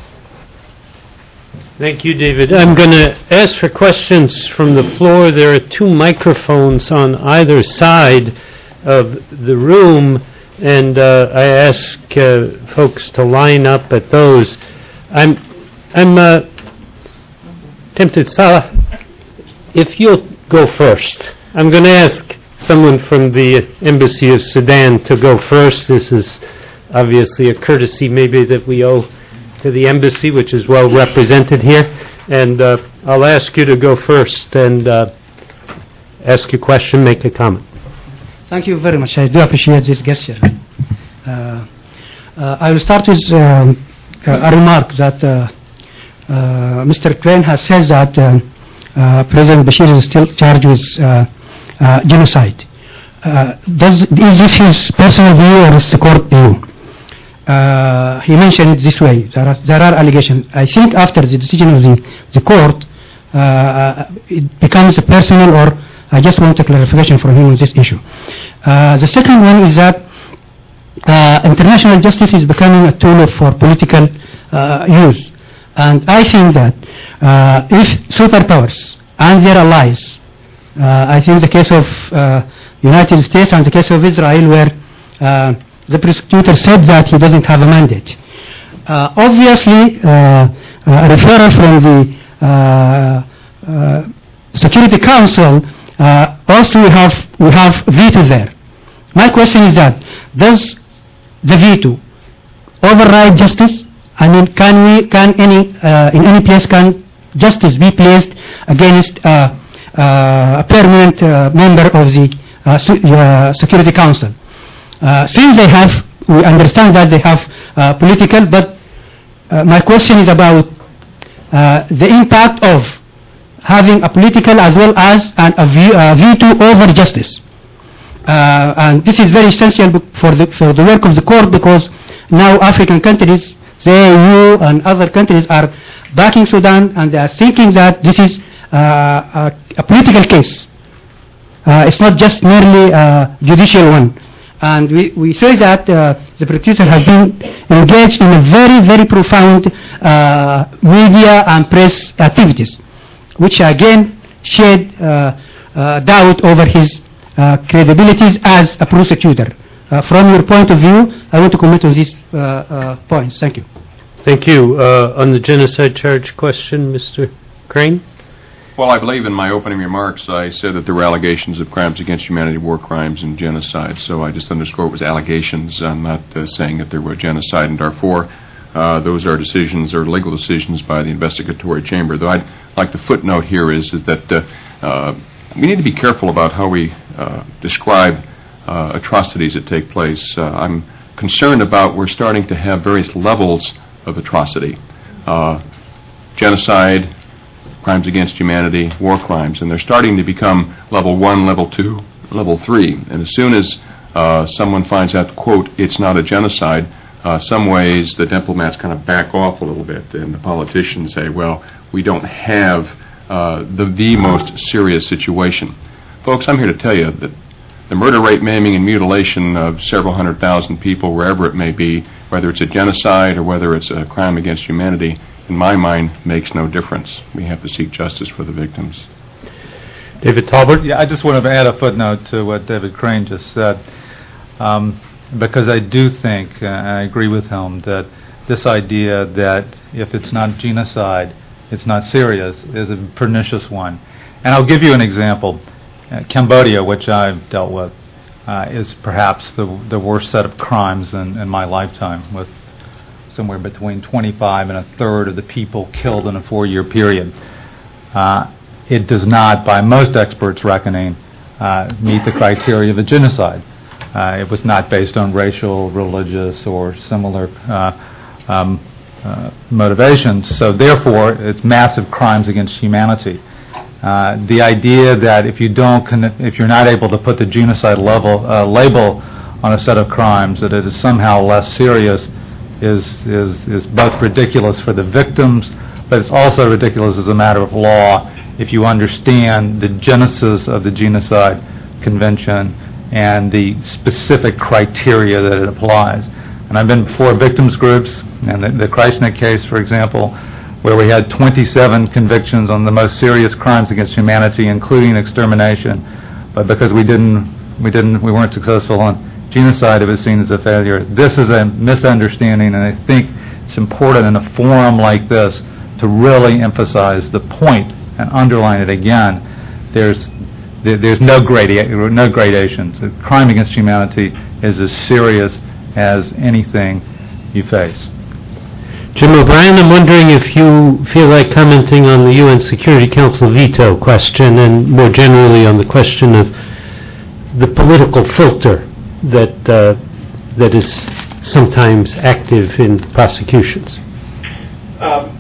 C: Thank you, David. I'm going to ask for questions from the floor. There are two microphones on either side of the room, and uh, I ask uh, folks to line up at those. I'm I'm uh, tempted, Salah, if you'll go first. I'm going to ask someone from the Embassy of Sudan to go first. This is obviously a courtesy maybe that we owe to the embassy, which is well represented here. And uh, I'll ask you to go first and uh, ask a question, make a comment.
F: Thank you very much. I do appreciate this gesture. Uh, uh, I will start with um, a remark that uh, uh, Mister Crane has said that uh, uh, President Bashir is still charged with uh, uh, genocide. Uh, does, is this his personal view or is the court view? uh, he mentioned it this way. There are, there are allegations. I think after the decision of the, the court, uh, it becomes personal, or I just want a clarification from him on this issue. Uh, the second one is that uh, international justice is becoming a tool for political uh, use. And I think that uh, if superpowers and their allies, uh, I think the case of uh, United States and the case of Israel, where uh, the prosecutor said that he doesn't have a mandate. Uh, obviously, uh, a referral from the uh, uh, Security Council, uh, also we have, we have veto there. My question is that, does the veto override justice? I mean, can we, can any, uh, in any place, can justice be placed against uh, uh, a permanent uh, member of the uh, su- uh, Security Council? Uh, since they have, we understand that they have uh, political, but uh, my question is about uh, the impact of having a political as well as an, a ve- uh, veto over justice. Uh, and this is very essential for the, for the work of the court, because now African countries, the A U and other countries, are backing Sudan, and they are thinking that this is uh, a, a political case. Uh, it's not just merely a judicial one. And we, we say that uh, the prosecutor has been engaged in a very, very profound uh, media and press activities, which again shed uh, uh, doubt over his uh, credibility as a prosecutor. Uh, from your point of view, I want to comment on these uh, uh, points. Thank you.
C: Thank you. Uh, on the genocide charge question, Mister Crane?
B: Well, I believe in my opening remarks I said that there were allegations of crimes against humanity, war crimes, and genocide. So I just underscore it was allegations. I'm not uh, saying that there were genocide in Darfur. Uh, those are decisions, or legal decisions, by the investigatory chamber. Though I'd like to footnote here is, is that uh, uh, we need to be careful about how we uh, describe uh, atrocities that take place. Uh, I'm concerned about we're starting to have various levels of atrocity. Uh, genocide, crimes against humanity, war crimes, and they're starting to become level one, level two, level three. And as soon as uh, someone finds out, quote, it's not a genocide, uh, some ways the diplomats kind of back off a little bit, and the politicians say, well, we don't have uh, the, the most serious situation. Folks, I'm here to tell you that the murder, rape, maiming, and mutilation of several hundred thousand people, wherever it may be, whether it's a genocide or whether it's a crime against humanity, in my mind, makes no difference. We have to seek justice for the victims.
C: David Talbert?
A: Yeah, I just want to add a footnote to what David Crane just said, um, because I do think, uh, and I agree with him, that this idea that if it's not genocide, it's not serious, is a pernicious one. And I'll give you an example. Uh, Cambodia, which I've dealt with, uh, is perhaps the the worst set of crimes in, in my lifetime, with somewhere between twenty-five and a third of the people killed in a four-year period. Uh, it does not, by most experts' reckoning, uh, meet the criteria of a genocide. Uh, it was not based on racial, religious, or similar uh, um, uh, motivations. So therefore, it's massive crimes against humanity. Uh, the idea that if you don't, con- if you're not able to put the genocide level uh, label on a set of crimes, that it is somehow less serious, is is is both ridiculous for the victims, but it's also ridiculous as a matter of law if you understand the genesis of the Genocide Convention and the specific criteria that it applies. And I've been before victims groups, and the, the Kreisnick case, for example, where we had twenty-seven convictions on the most serious crimes against humanity, including extermination, but because we didn't, we didn't, we weren't successful on genocide, it was seen as a failure. This is a misunderstanding, and I think it's important in a forum like this to really emphasize the point and underline it again. There's there, there's no gradi- no gradations. A crime against humanity is as serious as anything you face.
C: Jim O'Brien, I'm wondering if you feel like commenting on the U N Security Council veto question, and more generally on the question of the political filter that uh, that is sometimes active in prosecutions.
E: Um,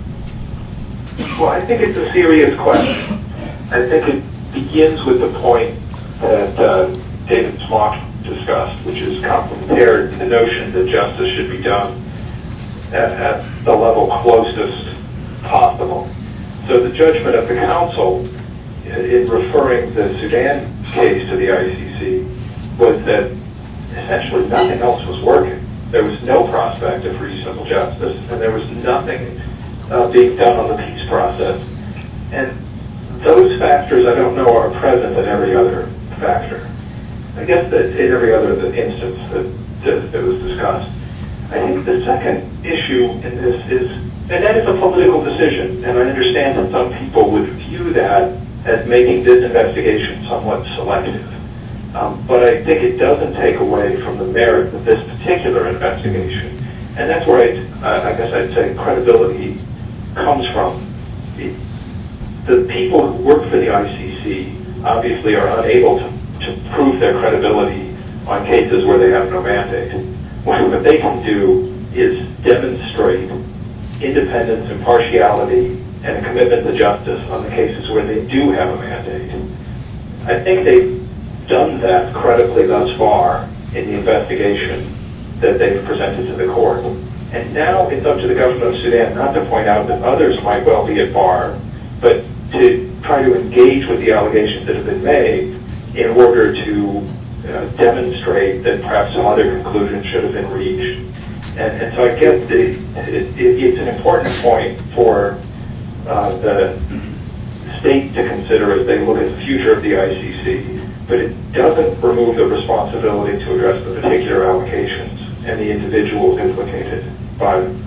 E: well, I think it's a serious question. I think it begins with the point that uh, David Smock discussed, which is compared the notion that justice should be done at, at the level closest possible. So the judgment of the council in referring the Sudan case to the I C C was that essentially nothing else was working. There was no prospect of reasonable justice, and there was nothing uh, being done on the peace process. And those factors, I don't know, are present in every other factor. I guess that in every other instance that, that, that was discussed. I think the second issue in this is, and that is a political decision, and I understand that some people would view that as making this investigation somewhat selective. Um, but I think it doesn't take away from the merit of this particular investigation. And that's where I, uh, I guess I'd say credibility comes from. The, the people who work for the I C C obviously are unable to, to prove their credibility on cases where they have no mandate. What they can do is demonstrate independence, impartiality, and a commitment to justice on the cases where they do have a mandate. I think they've done that credibly thus far in the investigation that they've presented to the court. And now it's up to the government of Sudan not to point out that others might well be at bar, but to try to engage with the allegations that have been made in order to uh, demonstrate that perhaps some other conclusion should have been reached. And, and so I guess the, it, it, it's an important point for uh, the state to consider as they look at the future of the I C C, but it doesn't remove the responsibility to address the particular allegations and the individuals implicated by them.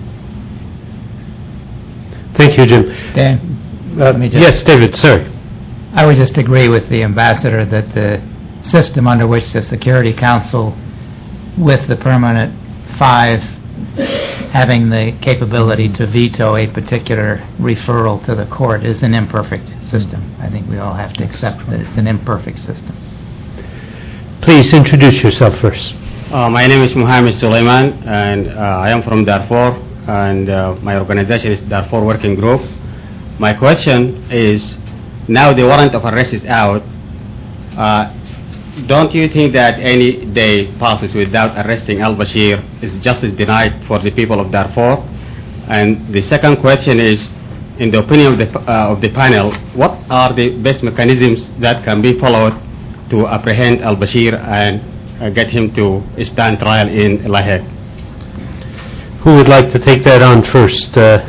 C: Thank you, Jim.
D: Dan,
C: Uh,
D: let me just-
C: yes, David, sorry.
D: I would just agree with the ambassador that the system under which the Security Council, with the permanent five having the capability to veto a particular referral to the court, is an imperfect system. I think we all have to accept that it's an imperfect system.
C: Please introduce yourself first.
G: Uh, my name is Mohammed Suleiman, and uh, I am from Darfur, and uh, my organization is Darfur Working Group. My question is, now the warrant of arrest is out, uh, don't you think that any day passes without arresting al-Bashir is justice denied for the people of Darfur? And the second question is, in the opinion of the, uh, of the panel, what are the best mechanisms that can be followed to apprehend al-Bashir and uh, get him to stand trial in La Hague?
C: Who would like to take that on first? Uh,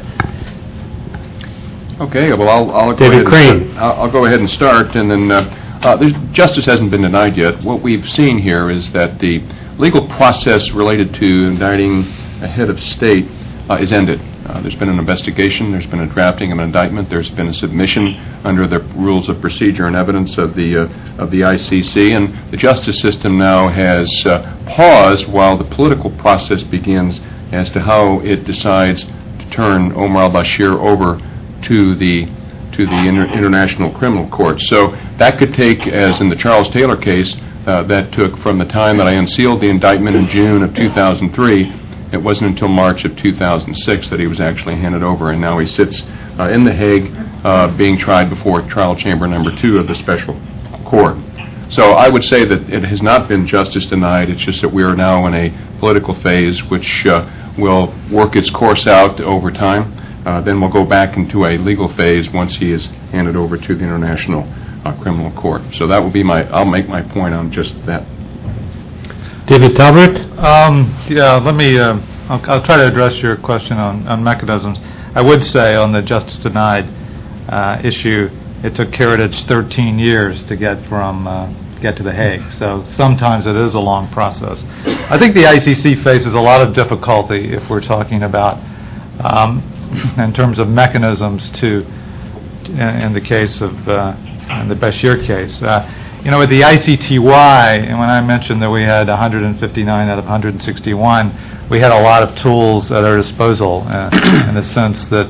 B: Okay, well, I'll, I'll go
C: David
B: ahead
C: Crane.
B: And, I'll, I'll go ahead and start, and then uh, uh, there's, justice hasn't been denied yet. What we've seen here is that the legal process related to indicting a head of state uh, is ended. Uh, there's been an investigation, there's been a drafting of an indictment, there's been a submission under the rules of procedure and evidence of the uh, of the I C C, and the justice system now has uh, paused while the political process begins as to how it decides to turn Omar al-Bashir over to the to the inter- International Criminal Court. So that could take, as in the Charles Taylor case, uh, that took from the time that I unsealed the indictment in June of two thousand three. It wasn't until March of two thousand six that he was actually handed over, and now he sits uh, in The Hague uh, being tried before trial chamber number two of the special court. So I would say that it has not been justice denied. It's just that we are now in a political phase which uh, will work its course out over time. Uh, then we'll go back into a legal phase once he is handed over to the International uh, Criminal Court. So that will be my, I'll make my point on just that.
C: David Talbert?
A: Um, yeah, let me, uh, I'll, I'll try to address your question on, on mechanisms. I would say on the justice denied uh, issue, it took Heritage thirteen years to get from uh, get to The Hague. So sometimes it is a long process. I think the I C C faces a lot of difficulty if we're talking about um, in terms of mechanisms to, in the case of, uh, in the Bashir case. Uh, you know, with the I C T Y, and when I mentioned that we had one hundred fifty-nine out of one hundred sixty-one, we had a lot of tools at our disposal uh, in the sense that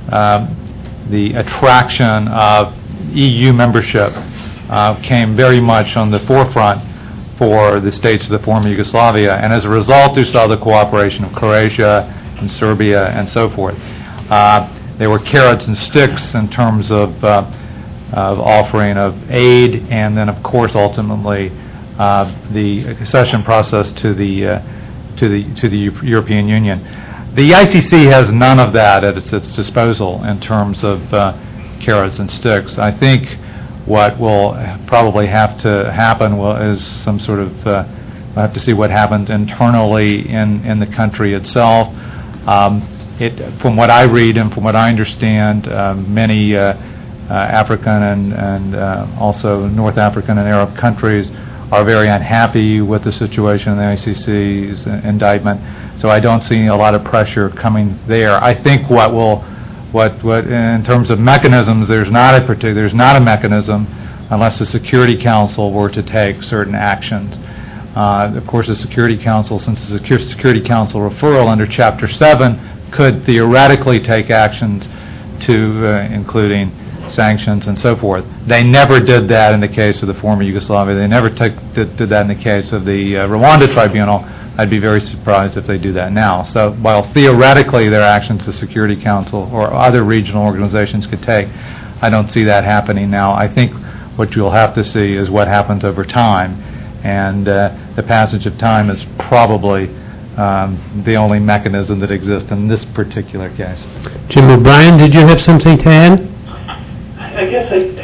A: um, the attraction of E U membership uh, came very much on the forefront for the states of the former Yugoslavia, and as a result, you saw the cooperation of Croatia and Serbia and so forth. Uh, there were carrots and sticks in terms of, uh, of offering of aid, and then, of course, ultimately uh, the accession process to the uh, to the to the Eu- European Union. The I C C has none of that at its, its disposal in terms of uh, carrots and sticks. I think what will probably have to happen will, is some sort of, uh, we'll have to see what happens internally in, in the country itself. Um, it, from what I read and from what I understand, uh, many uh, uh, African and, and uh, also North African and Arab countries are very unhappy with the situation in the I C C's indictment. So I don't see a lot of pressure coming there. I think what will What, what, in terms of mechanisms, there's not a particular, there's not a mechanism unless the Security Council were to take certain actions. Uh, of course, the Security Council, since the Secu- Security Council referral under Chapter seven, could theoretically take actions to, uh, including sanctions and so forth. They never did that in the case of the former Yugoslavia. They never took, did, did that in the case of the uh, Rwanda Tribunal. I'd be very surprised if they do that now. So while theoretically there are actions the Security Council or other regional organizations could take, I don't see that happening now. I think what you'll have to see is what happens over time, and uh, the passage of time is probably um, the only mechanism that exists in this particular case.
C: Jim O'Brien, did you have something to add?
E: I guess I'd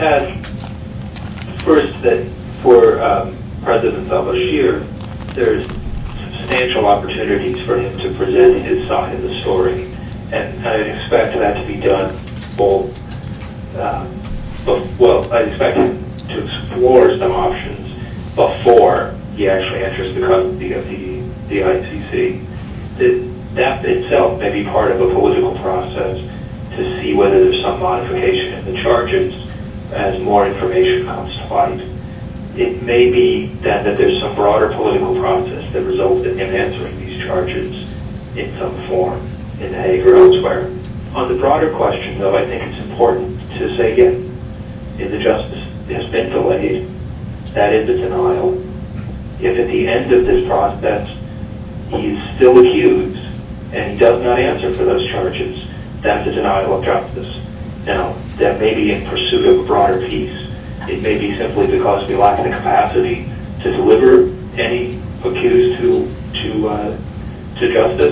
E: add first that for um, President al-Bashir, there's substantial opportunities for him to present his side of the story, and I expect that to be done both, uh, bef- well, I expect him to explore some options before he actually enters the custody of the, the I C C. That, that itself may be part of a political process to see whether there's some modification in the charges as more information comes to light. It may be then that there's some broader political process that results in him answering these charges in some form in The Hague or elsewhere. On the broader question, though, I think it's important to say again, if the justice has been delayed, that is a denial. If at the end of this process he is still accused and he does not answer for those charges, that's a denial of justice. Now, that may be in pursuit of a broader peace. It may be simply because we lack the capacity to deliver any accused to to uh, to justice.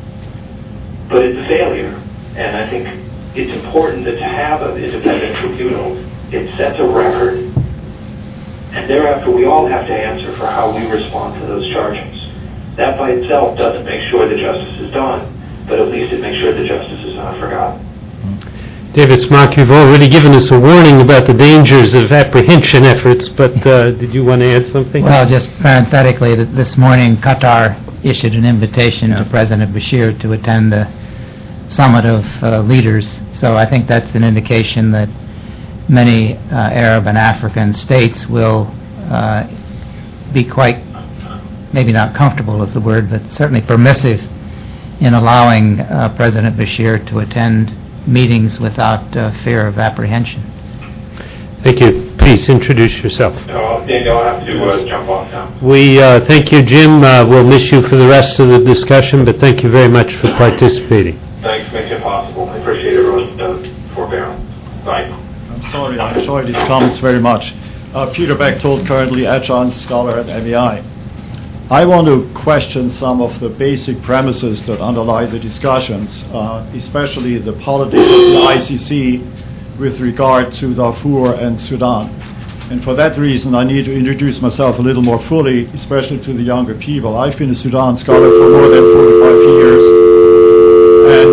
E: But it's a failure, and I think it's important that to have an independent tribunal, it sets a record, and thereafter we all have to answer for how we respond to those charges. That by itself doesn't make sure that justice is done, but at least it makes sure that justice is not forgotten.
C: David Smock, you've already given us a warning about the dangers of apprehension efforts, but uh, did you want to add something?
D: Well, just parenthetically, that this morning Qatar issued an invitation
A: Yeah.
D: to President Bashir to attend the summit of uh, leaders. So I think that's an indication that many uh, Arab and African states will uh, be quite, maybe not comfortable is the word, but certainly permissive in allowing uh, President Bashir to attend meetings without uh, fear of apprehension.
C: Thank you. Please introduce yourself.
E: No, Daniel, I'll have to uh, jump off now.
C: We uh, thank you, Jim. Uh, we'll miss you for the rest of the discussion, but thank you very much for participating.
E: Thanks, makes it possible. I appreciate everyone's uh, forbearance. Bye.
H: I'm sorry, I enjoy these comments very much. Uh, Peter Bechtold, currently adjunct scholar at M E I. I want to question some of the basic premises that underlie the discussions, uh, especially the politics of the I C C with regard to Darfur and Sudan. And for that reason, I need to introduce myself a little more fully, especially to the younger people. I've been a Sudan scholar for more than forty-five years and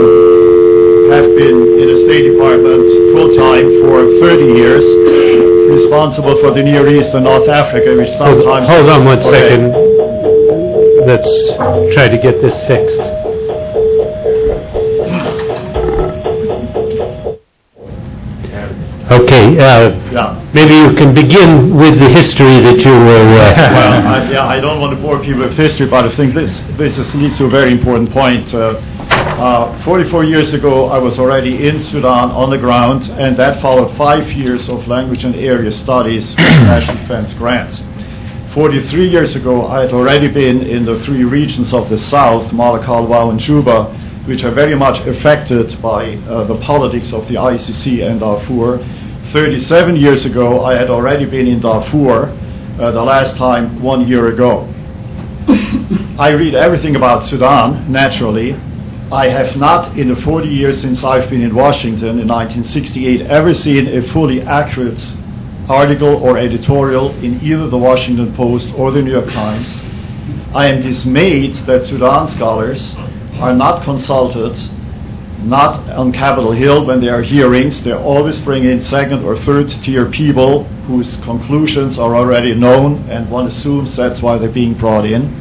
H: uh, have been in the State Department full-time for thirty years, responsible for the Near East and North Africa, which sometimes...
C: Hold on one
H: Okay.
C: second. Let's try to get this fixed. Okay, uh,
H: Yeah.
C: maybe you can begin with the history that you were... Uh,
H: Well, I, yeah, I don't want to bore people with history, but I think this this is, leads to a very important point. Uh, uh, forty-four years ago, I was already in Sudan on the ground, and that followed five years of language and area studies with national defense grants. forty-three years ago, I had already been in the three regions of the south, Malakal, Wau, and Juba, which are very much affected by uh, the politics of the I C C and Darfur. thirty-seven years ago, I had already been in Darfur, uh, the last time one year ago. I read everything about Sudan, naturally. I have not, in the forty years since I've been in Washington in nineteen sixty-eight, ever seen a fully accurate article or editorial in either the Washington Post or the New York Times. I am dismayed that Sudan scholars are not consulted, not on Capitol Hill when there are hearings. They always bring in second or third tier people whose conclusions are already known, and one assumes that's why they're being brought in.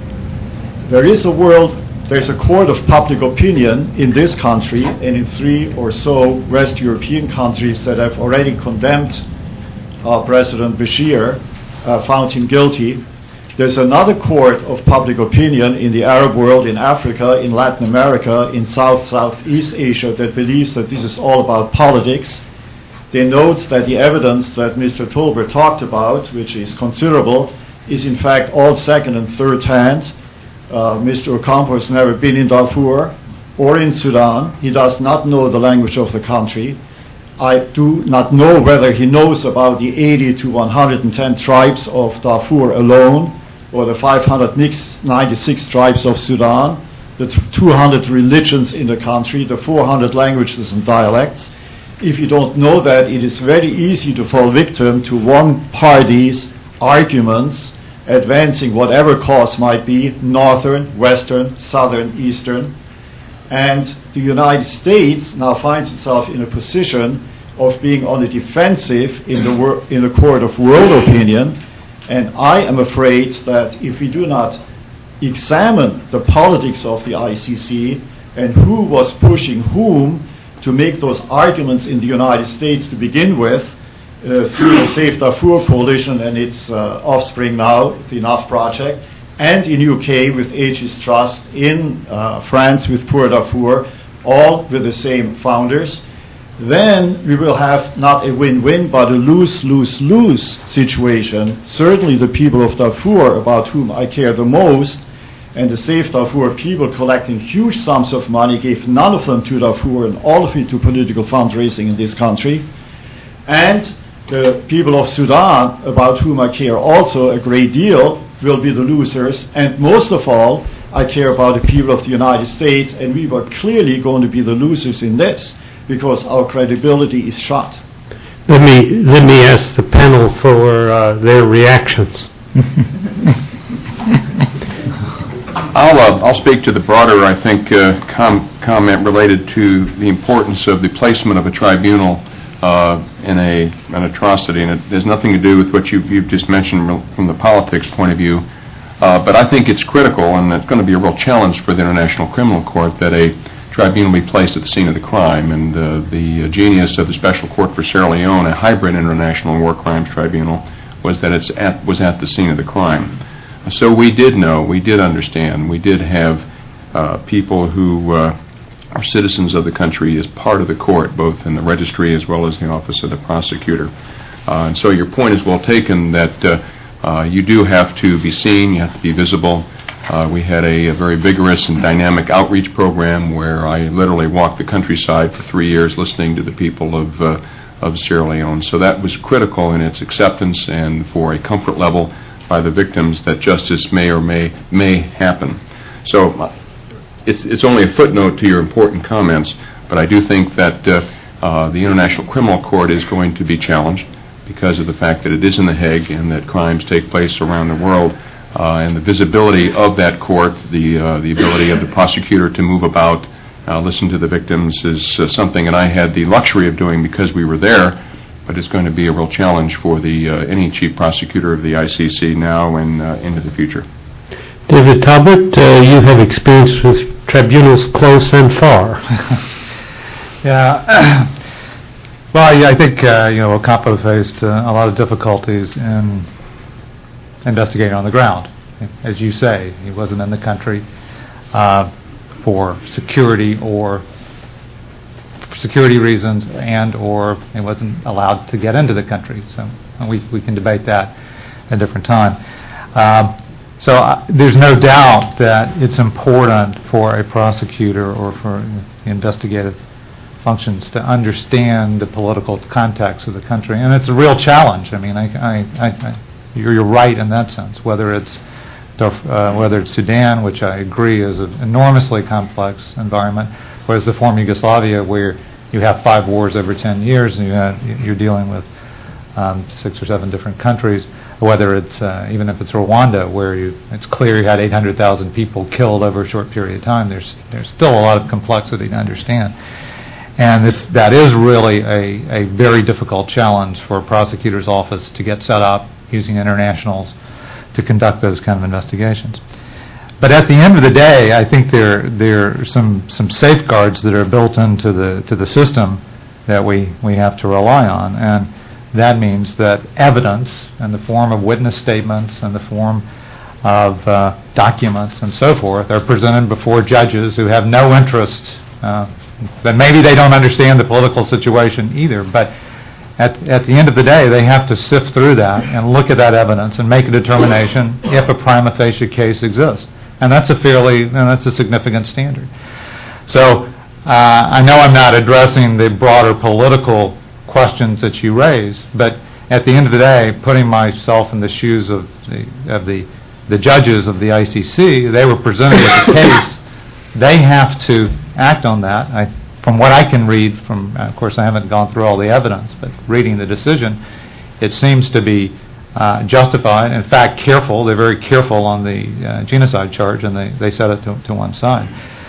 H: There is a world, there's a court of public opinion in this country and in three or so West European countries that have already condemned uh, President Bashir, uh, found him guilty. There's another court of public opinion in the Arab world, in Africa, in Latin America, in South, Southeast Asia that believes that this is all about politics. They note that the evidence that Mister Tolbert talked about, which is considerable, is in fact all second and third hand. Uh, Mister Ocampo has never been in Darfur or in Sudan. He does not know the language of the country. I do not know whether he knows about the eighty to one hundred ten tribes of Darfur alone, or the five hundred ninety-six tribes of Sudan, the two hundred religions in the country, the four hundred languages and dialects. If you don't know that, it is very easy to fall victim to one party's arguments, advancing whatever cause might be, northern, western, southern, eastern. And the United States now finds itself in a position of being on the defensive in the, wor- in the court of world opinion. And I am afraid that if we do not examine the politics of the I C C and who was pushing whom to make those arguments in the United States to begin with, uh, through the Save Darfur Coalition and its uh, offspring now, the Enough Project, and in U K with Aegis Trust, in uh, France with Pour Darfur, all with the same founders, then we will have not a win-win but a lose-lose-lose situation. Certainly the people of Darfur, about whom I care the most, and the Save Darfur people collecting huge sums of money, gave none of them to Darfur and all of it to political fundraising in this country. And the people of Sudan, about whom I care also a great deal, will be the losers. And most of all, I care about the people of the United States, and we were clearly going to be the losers in this, because our credibility is shot.
C: Let me let me ask the panel for uh, their reactions.
B: I'll uh, I'll speak to the broader, I think, uh, com- comment related to the importance of the placement of a tribunal uh, in a an atrocity, and it has nothing to do with what you, you've just mentioned from the politics point of view. Uh, but I think it's critical, and it's going to be a real challenge for the International Criminal Court, that a tribunal be placed at the scene of the crime. And uh, the uh, genius of the Special Court for Sierra Leone, a hybrid international war crimes tribunal, was that it's at was at the scene of the crime. So we did know, we did understand, we did have uh, people who uh, are citizens of the country as part of the court, both in the registry as well as the office of the prosecutor. Uh, and so your point is well taken that uh, uh, you do have to be seen, you have to be visible. Uh, we had a, a very vigorous and dynamic outreach program where I literally walked the countryside for three years listening to the people of, uh, of Sierra Leone. So that was critical in its acceptance and for a comfort level by the victims that justice may or may may happen. So uh, it's it's only a footnote to your important comments, but I do think that uh, uh, the International Criminal Court is going to be challenged because of the fact that it is in The Hague and that crimes take place around the world, uh, and the visibility of that court, the uh, the ability of the prosecutor to move about, uh, listen to the victims is uh, something that I had the luxury of doing because we were there. But it's going to be a real challenge for the uh, any chief prosecutor of the I C C now and uh, into the future.
C: David Talbot, uh, you have experience with tribunals close and far.
A: Yeah. Well, yeah, I think uh, you know Ocampo faced uh, a lot of difficulties in investigating on the ground. As you say, he wasn't in the country uh, for security or. security reasons, and or he wasn't allowed to get into the country. So we we can debate that at a different time. Um, so uh, there's no doubt that it's important for a prosecutor or for investigative functions to understand the political context of the country, and it's a real challenge. I mean, I I, I, you're, you're right in that sense. Whether it's uh, whether it's Sudan, which I agree is an enormously complex environment, or it's the former Yugoslavia, where you have five wars every ten years, and you have, you're dealing with um, six or seven different countries. Whether it's uh, even if it's Rwanda, where you, it's clear you had eight hundred thousand people killed over a short period of time. There's there's still a lot of complexity to understand. And it's, that is really a, a very difficult challenge for a prosecutor's office to get set up using internationals to conduct those kind of investigations. But at the end of the day, I think there there are some, some safeguards that are built into the to the system that we, we have to rely on. And that means that evidence in the form of witness statements, in the form of uh, documents and so forth, are presented before judges who have no interest. Uh, that maybe they don't understand the political situation either, but at, at the end of the day, they have to sift through that and look at that evidence and make a determination if a prima facie case exists. And that's a fairly, and that's a significant standard. So uh, I know I'm not addressing the broader political questions that you raise, but at the end of the day, putting myself in the shoes of the of the, the judges of the I C C, they were presented with a case. They have to act on that. I, from what I can read, from uh, of course I haven't gone through all the evidence, but reading the decision, it seems to be uh, justified. In fact, careful. They're very careful on the uh, genocide charge, and they, they set it to, to one side.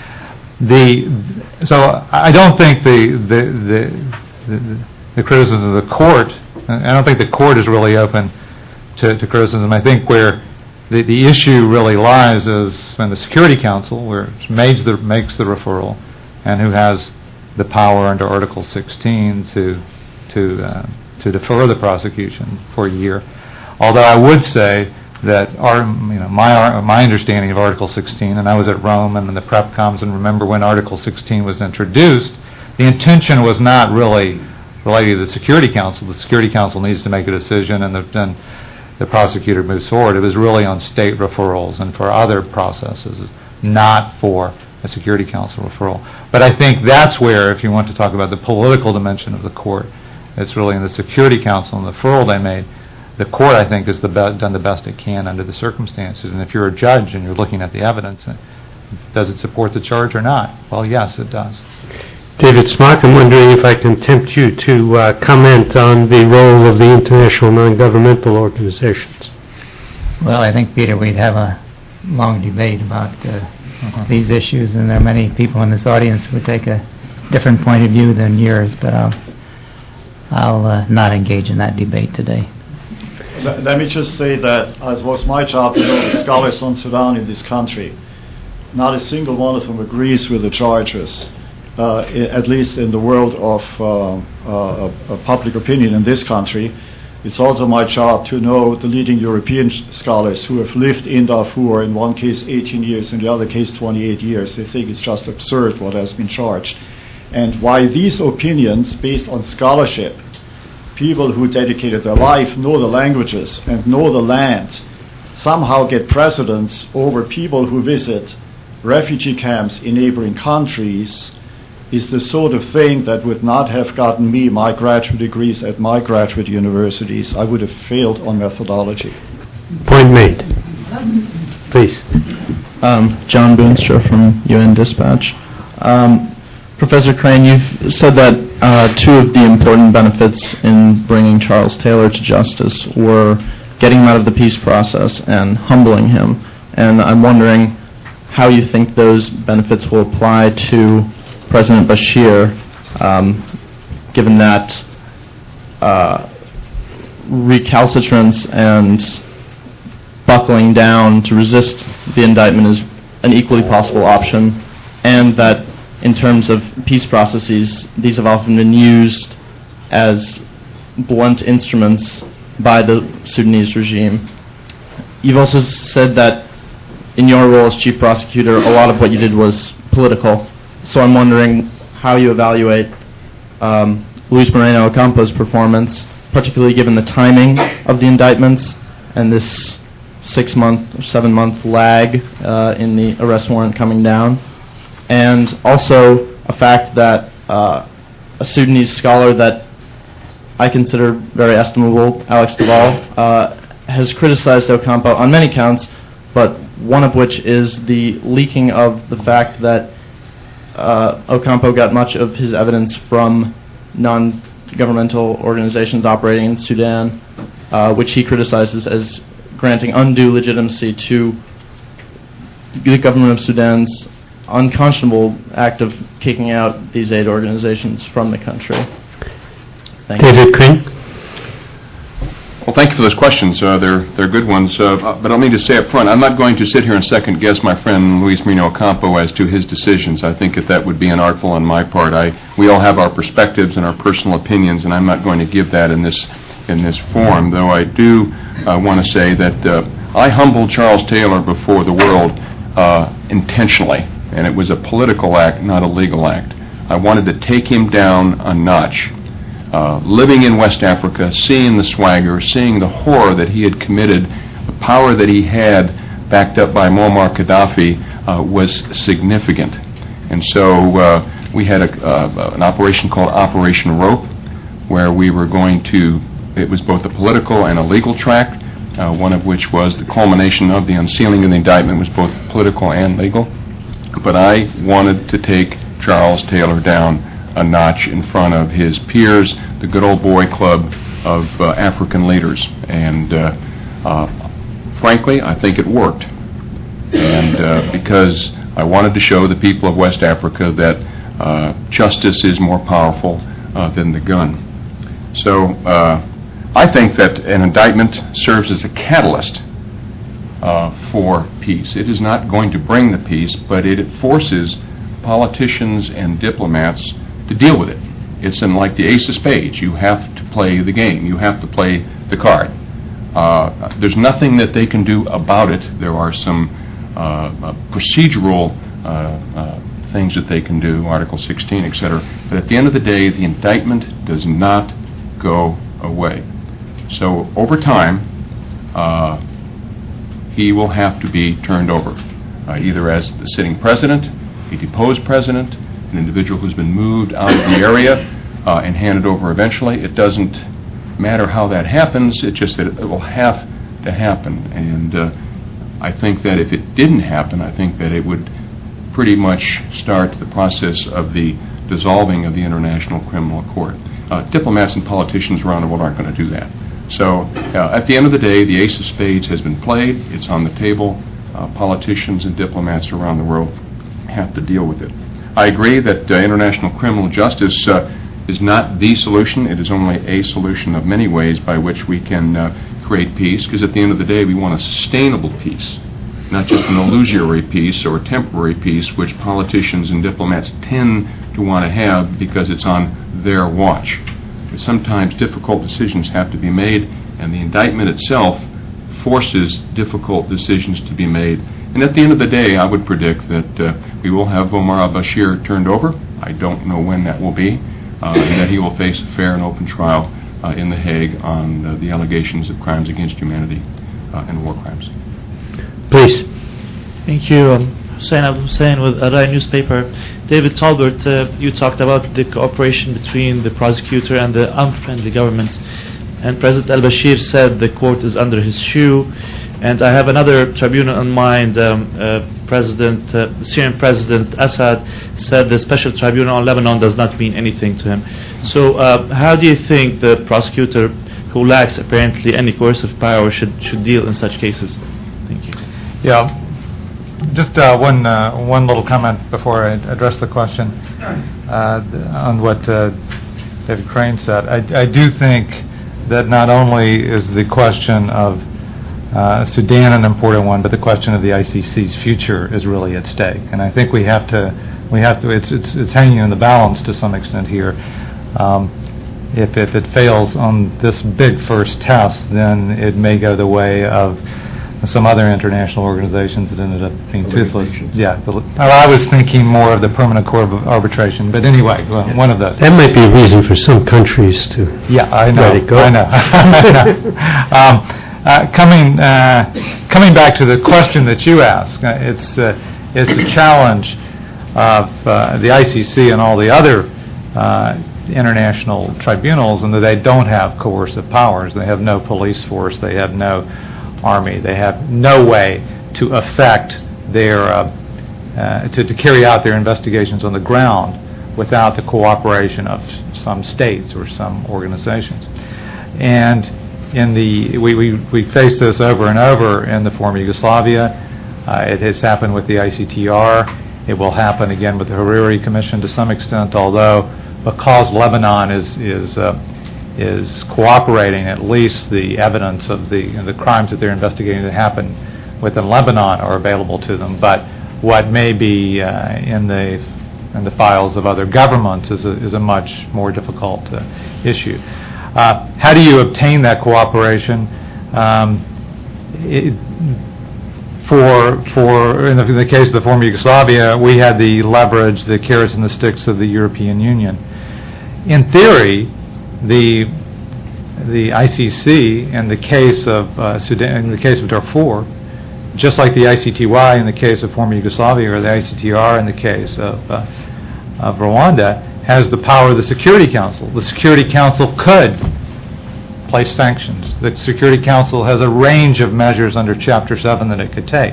A: The so I don't think the the the, the, the criticism of the court. I don't think the court is really open to, to criticism. I think where the, the issue really lies is when the Security Council, where it makes the, makes the referral, and who has the power under Article sixteen to to uh, to defer the prosecution for a year. Although I would say that our, you know, my my understanding of Article sixteen, and I was at Rome and in the prep comms, and remember when Article sixteen was introduced, the intention was not really related to the Security Council. The Security Council needs to make a decision, and the, and the prosecutor moves forward. It was really on state referrals and for other processes, not for a Security Council referral. But I think that's where, if you want to talk about the political dimension of the court, it's really in the Security Council and the referral they made. The court, I think, has the be- done the best it can under the circumstances. And if you're a judge and you're looking at the evidence, does it support the charge or not? Well, yes, it does.
C: David Smock, I'm wondering if I can tempt you to uh, comment on the role of the international non-governmental organizations.
D: Well, I think, Peter, we'd have a long debate about uh, uh-huh. these issues, and there are many people in this audience who would take a different point of view than yours, but I'll, I'll uh, not engage in that debate today.
H: Let, let me just say that, as was my job to know the scholars on Sudan in this country, not a single one of them agrees with the charges. Uh, I, at least in the world of uh, uh, uh, public opinion in this country. It's also my job to know the leading European scholars who have lived in Darfur, in one case eighteen years, in the other case twenty-eight years. They think it's just absurd what has been charged. And why these opinions, based on scholarship, people who dedicated their life, know the languages and know the land, somehow get precedence over people who visit refugee camps in neighboring countries, is the sort of thing that would not have gotten me my graduate degrees at my graduate universities. I would have failed on methodology.
C: Point made. Please.
I: Um, John Boonstra from U N Dispatch. Um, Professor Crane, you've said that uh, two of the important benefits in bringing Charles Taylor to justice were getting him out of the peace process and humbling him. And I'm wondering how you think those benefits will apply to President Bashir, um, given that uh, recalcitrance and buckling down to resist the indictment is an equally possible option, and that in terms of peace processes, these have often been used as blunt instruments by the Sudanese regime. You've also said that in your role as chief prosecutor, a lot of what you did was political. So I'm wondering how you evaluate um, Luis Moreno Ocampo's performance, particularly given the timing of the indictments and this six-month or seven-month lag uh, in the arrest warrant coming down, and also a fact that uh, a Sudanese scholar that I consider very estimable, Alex Duval, uh, has criticized Ocampo on many counts, but one of which is the leaking of the fact that uh, Ocampo got much of his evidence from non-governmental organizations operating in Sudan, uh, which he criticizes as granting undue legitimacy to the government of Sudan's unconscionable act of kicking out these aid organizations from the country. Thank
C: David
I: you.
C: Crane.
B: Well, thank you for those questions. Uh, they're they're good ones. Uh, but I'll need to say up front, I'm not going to sit here and second guess my friend Luis Moreno Ocampo as to his decisions. I think that that would be unartful on my part. I we all have our perspectives and our personal opinions, and I'm not going to give that in this in this forum. Though I do uh, want to say that uh, I humbled Charles Taylor before the world uh, intentionally, and it was a political act, not a legal act. I wanted to take him down a notch. Uh, living in West Africa, seeing the swagger, seeing the horror that he had committed, the power that he had, backed up by Muammar Gaddafi, uh, was significant. And so uh, we had a, uh, an operation called Operation Rope, where we were going to, it was both a political and a legal track, uh, one of which was the culmination of the unsealing of the indictment was both political and legal. But I wanted to take Charles Taylor down a notch in front of his peers, the good old boy club of uh, African leaders. And uh, uh, frankly, I think it worked. And uh, because I wanted to show the people of West Africa that uh, justice is more powerful uh, than the gun. So uh, I think that an indictment serves as a catalyst uh, for peace. It is not going to bring the peace, but it forces politicians and diplomats to deal with it. It's in like the ace of spades. You have to play the game. You have to play the card. Uh, there's nothing that they can do about it. There are some uh, uh, procedural uh, uh, things that they can do, Article sixteen, et cetera. But at the end of the day, the indictment does not go away. So over time, uh, he will have to be turned over, uh, either as the sitting president, a deposed president, an individual who's been moved out of the area uh, and handed over eventually. It doesn't matter how that happens, it's just that it will have to happen. And uh, I think that if it didn't happen, I think that it would pretty much start the process of the dissolving of the International Criminal Court. Uh, diplomats and politicians around the world aren't going to do that. So uh, at the end of the day, the ace of spades has been played, it's on the table. Uh, politicians and diplomats around the world have to deal with it. I agree that uh, international criminal justice uh, is not the solution. It is only a solution of many ways by which we can uh, create peace, because at the end of the day, we want a sustainable peace, not just an illusory peace or a temporary peace, which politicians and diplomats tend to want to have because it's on their watch. But sometimes difficult decisions have to be made, and the indictment itself forces difficult decisions to be made. And at the end of the day, I would predict that uh, we will have Omar al-Bashir turned over. I don't know when that will be, uh, and that he will face a fair and open trial uh, in The Hague on uh, the allegations of crimes against humanity uh, and war crimes.
C: Please.
J: Thank you. Um, Hussein Abu Hussein with Arai newspaper. David Talbert, uh, you talked about the cooperation between the prosecutor and the unfriendly governments. And President al-Bashir said the court is under his shoe. And I have another tribunal in mind. Um, uh, President, uh, Syrian President Assad said the special tribunal on Lebanon does not mean anything to him. So uh, how do you think the prosecutor, who lacks apparently any coercive power, should, should deal in such cases? Thank you.
A: Yeah. Just uh, one uh, one little comment before I address the question uh, on what uh, David Crane said. I, I do think that not only is the question of uh, Sudan an important one, but the question of the I C C's future is really at stake. And I think we have to we have to it's it's, it's hanging in the balance to some extent here. Um, if if it fails on this big first test, then it may go the way of some other international organizations that ended up being toothless. Yeah, the, I was thinking more of the Permanent Court of Arbitration, but anyway, well, one of those.
C: That might be a reason for some countries to
A: yeah, I know,
C: let it go.
A: I know. um, uh, coming uh, coming back to the question that you asked, uh, it's uh, it's a challenge of uh, the I C C and all the other uh, international tribunals in that they don't have coercive powers. They have no police force. They have no army. They have no way to affect their, uh, uh, to, to carry out their investigations on the ground without the cooperation of some states or some organizations. And in the, we, we, we face this over and over in the former Yugoslavia. Uh, it has happened with the I C T R. It will happen again with the Hariri Commission to some extent, although because Lebanon is is uh, is cooperating, at least the evidence of the you know, the crimes that they're investigating that happen within Lebanon are available to them. But what may be uh, in the in the files of other governments is a, is a much more difficult uh, issue. Uh, how do you obtain that cooperation? Um, it, For for in the, in the case of the former Yugoslavia, we had the leverage, the carrots and the sticks of the European Union. In theory, the the I C C in the case of uh, Sudan, in the case of Darfur, just like the I C T Y in the case of former Yugoslavia, or the I C T R in the case of uh, of Rwanda, has the power of the Security Council. The Security Council could place sanctions. The Security Council has a range of measures under Chapter seven that it could take.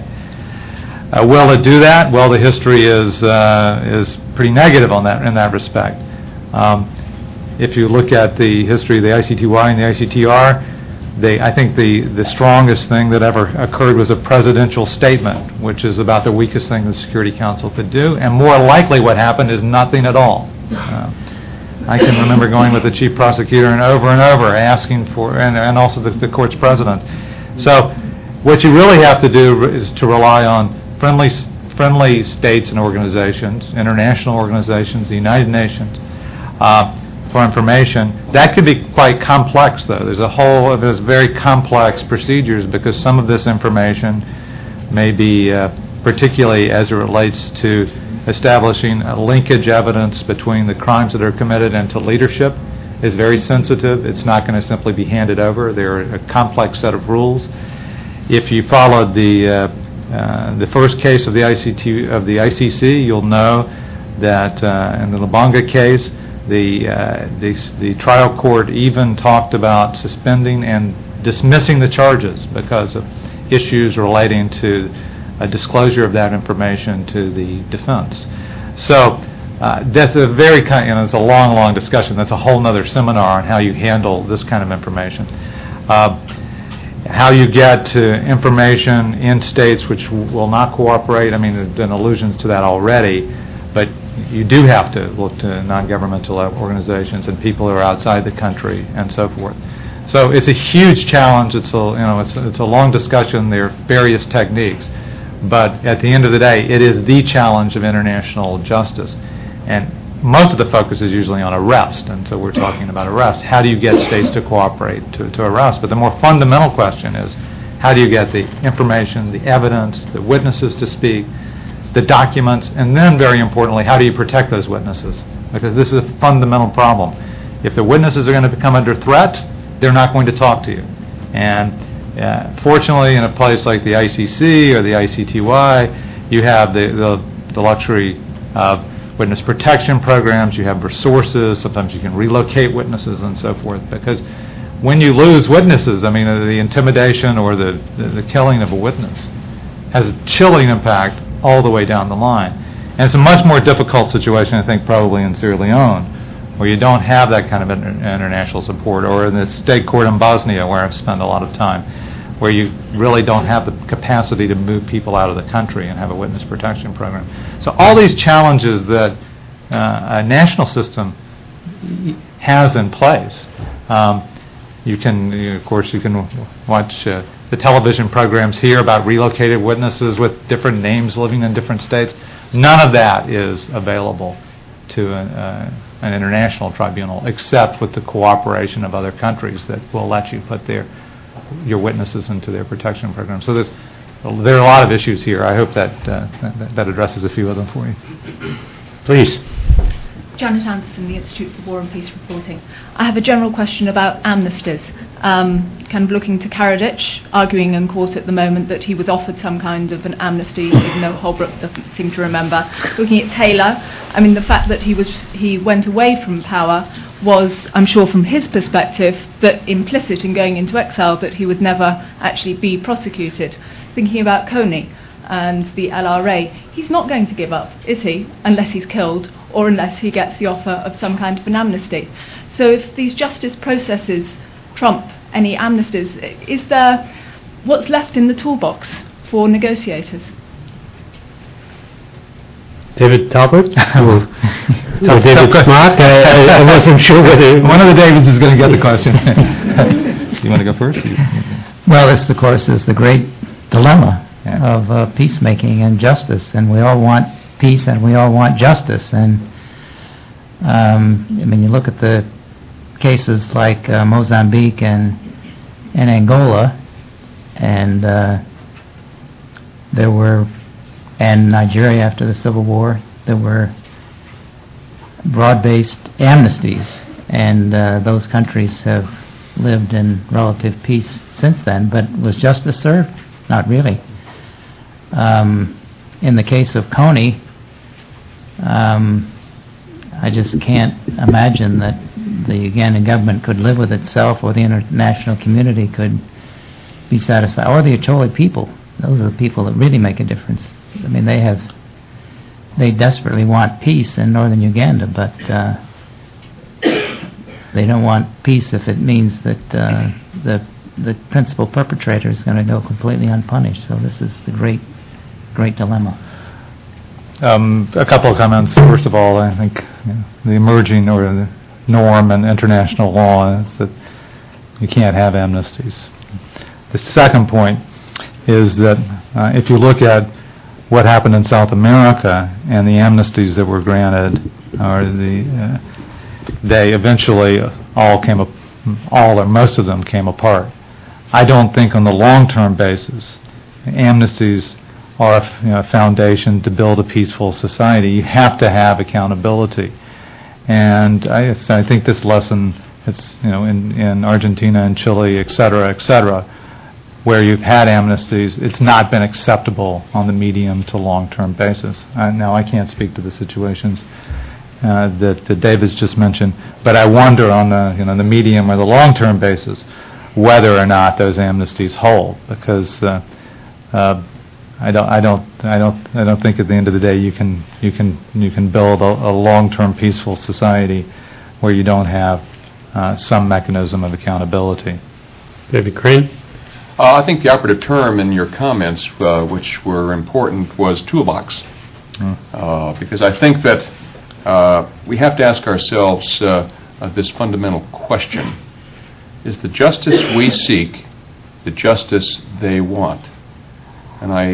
A: Uh, will it do that? Well, the history is uh, is pretty negative on that in that respect. Um, if you look at the history of the I C T Y and the I C T R, they, I think the, the strongest thing that ever occurred was a presidential statement, which is about the weakest thing the Security Council could do. And more likely what happened is nothing at all. Uh, I can remember going with the chief prosecutor and over and over asking for, and, and also the, the court's president. So what you really have to do is to rely on friendly friendly states and organizations, international organizations, the United Nations, uh, for information. That could be quite complex, though. There's a whole, there's very complex procedures because some of this information may be, uh, particularly as it relates to establishing a linkage evidence between the crimes that are committed and to leadership, is very sensitive. It's not going to simply be handed over. There are a complex set of rules. If you followed the uh, uh, the first case of the I C T of the I C C, you'll know that uh, in the Lubanga case, the, uh, the the trial court even talked about suspending and dismissing the charges because of issues relating to a disclosure of that information to the defense. So uh, that's a very kind, you know, it's a long, long discussion. That's a whole other seminar on how you handle this kind of information. Uh, how you get to information in states which w- will not cooperate. I mean, there have been allusions to that already, but you do have to look to non-governmental organizations and people who are outside the country and so forth. So it's a huge challenge. It's a, you know, it's, it's a long discussion. There are various techniques. But at the end of the day, it is the challenge of international justice. And most of the focus is usually on arrest, and so we're talking about arrest. How do you get states to cooperate to, to arrest? But the more fundamental question is, how do you get the information, the evidence, the witnesses to speak, the documents, and then, very importantly, how do you protect those witnesses? Because this is a fundamental problem. If the witnesses are going to become under threat, they're not going to talk to you. And Uh, fortunately, in a place like the I C C or the I C T Y, you have the, the, the luxury of witness protection programs, you have resources, sometimes you can relocate witnesses and so forth, because when you lose witnesses, I mean, uh, the intimidation or the, the, the killing of a witness has a chilling impact all the way down the line. And it's a much more difficult situation, I think, probably in Sierra Leone, where you don't have that kind of inter- international support, or in the state court in Bosnia, where I've spent a lot of time, where you really don't have the capacity to move people out of the country and have a witness protection program. So all these challenges that uh, a national system has in place, um, you can, you, of course, you can watch uh, the television programs here about relocated witnesses with different names living in different states. None of that is available to a, uh, an international tribunal, except with the cooperation of other countries that will let you put their your witnesses into their protection program. So there's there are a lot of issues here. I hope that uh, that, that addresses a few of them for you.
C: Please.
K: Janet Anderson, the Institute for War and Peace Reporting. I have a general question about amnesties. Um, kind of looking to Karadzic, arguing in court at the moment that he was offered some kind of an amnesty, even though Holbrooke doesn't seem to remember. Looking at Taylor, I mean, the fact that he was he went away from power was, I'm sure from his perspective, that implicit in going into exile that he would never actually be prosecuted. Thinking about Kony and the L R A, he's not going to give up, is he, unless he's killed or unless he gets the offer of some kind of an amnesty. So if these justice processes trump any amnesties, is there, what's left in the toolbox for negotiators?
C: David Talbot? or, or David Smock? I, I wasn't sure whether...
A: One of the Davids is going to get the question. You want to go first?
D: Well, this, of course, is the great dilemma yeah. of uh, peacemaking and justice, and we all want peace and we all want justice. And um, I mean, you look at the cases like uh, Mozambique and and Angola, and uh, there were, and Nigeria after the Civil War, there were broad-based amnesties, and uh, those countries have lived in relative peace since then. But was justice served? Not really. Um, in the case of Kony, um, I just can't imagine that the Ugandan government could live with itself, or the international community could be satisfied, or the Acholi people. Those are the people that really make a difference. I mean, they have, they desperately want peace in northern Uganda, but uh, they don't want peace if it means that uh, the the principal perpetrator is going to go completely unpunished. So this is the great, great dilemma.
A: Um, a couple of comments. First of all, I think you know, the emerging or the norm in international law is that you can't have amnesties. The second point is that uh, if you look at what happened in South America and the amnesties that were granted, or the uh, they eventually all came up, all or most of them came apart. I don't think on the long-term basis amnesties are a you know, foundation to build a peaceful society. You have to have accountability. And I, I think this lesson, it's you know in, in Argentina and Chile, et cetera, et cetera, where you've had amnesties, it's not been acceptable on the medium to long-term basis. Uh, now, I can't speak to the situations uh, that, that David's just mentioned, but I wonder on the you know the medium or the long-term basis whether or not those amnesties hold, because uh, uh, I don't, I don't, I don't, I don't think at the end of the day you can, you can, you can build a, a long-term peaceful society where you don't have uh, some mechanism of accountability.
C: David Crane.
B: Uh, I think the operative term in your comments, uh, which were important, was toolbox, mm. uh, because I think that uh, we have to ask ourselves uh, uh, this fundamental question: is the justice we seek the justice they want? And I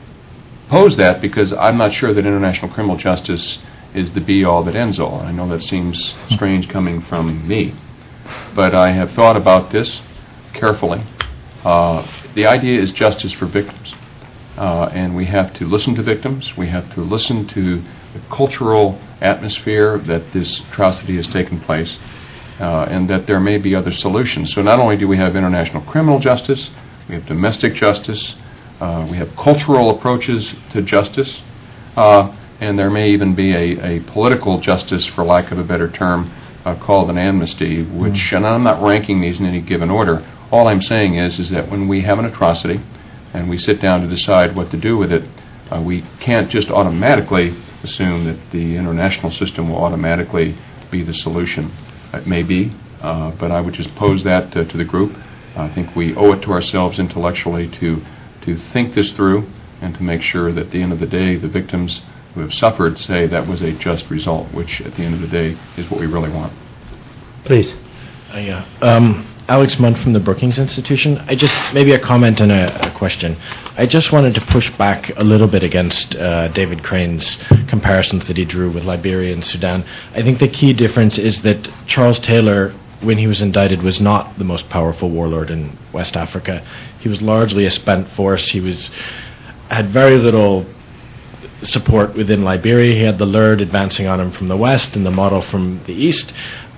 B: pose that because I'm not sure that international criminal justice is the be-all that ends all. And I know that seems strange coming from me, but I have thought about this carefully. Uh, the idea is justice for victims, uh, and we have to listen to victims. We have to listen to the cultural atmosphere that this atrocity has taken place, uh, and that there may be other solutions. So not only do we have international criminal justice, we have domestic justice, uh, we have cultural approaches to justice, uh, and there may even be a, a political justice, for lack of a better term, uh, called an amnesty, which, mm. and I'm not ranking these in any given order. All I'm saying is, is that when we have an atrocity and we sit down to decide what to do with it, uh, we can't just automatically assume that the international system will automatically be the solution. It may be, uh, but I would just pose that uh, to the group. I think we owe it to ourselves intellectually to to think this through and to make sure that at the end of the day, the victims who have suffered say that was a just result, which at the end of the day is what we really want.
C: Please.
L: Uh, yeah. Um, Alex Munn from the Brookings Institution. I just, maybe a comment and a, a question. I just wanted to push back a little bit against uh, David Crane's comparisons that he drew with Liberia and Sudan. I think the key difference is that Charles Taylor, when he was indicted, was not the most powerful warlord in West Africa. He was largely a spent force. He was had very little support within Liberia. He had the L R D advancing on him from the west and the model from the east.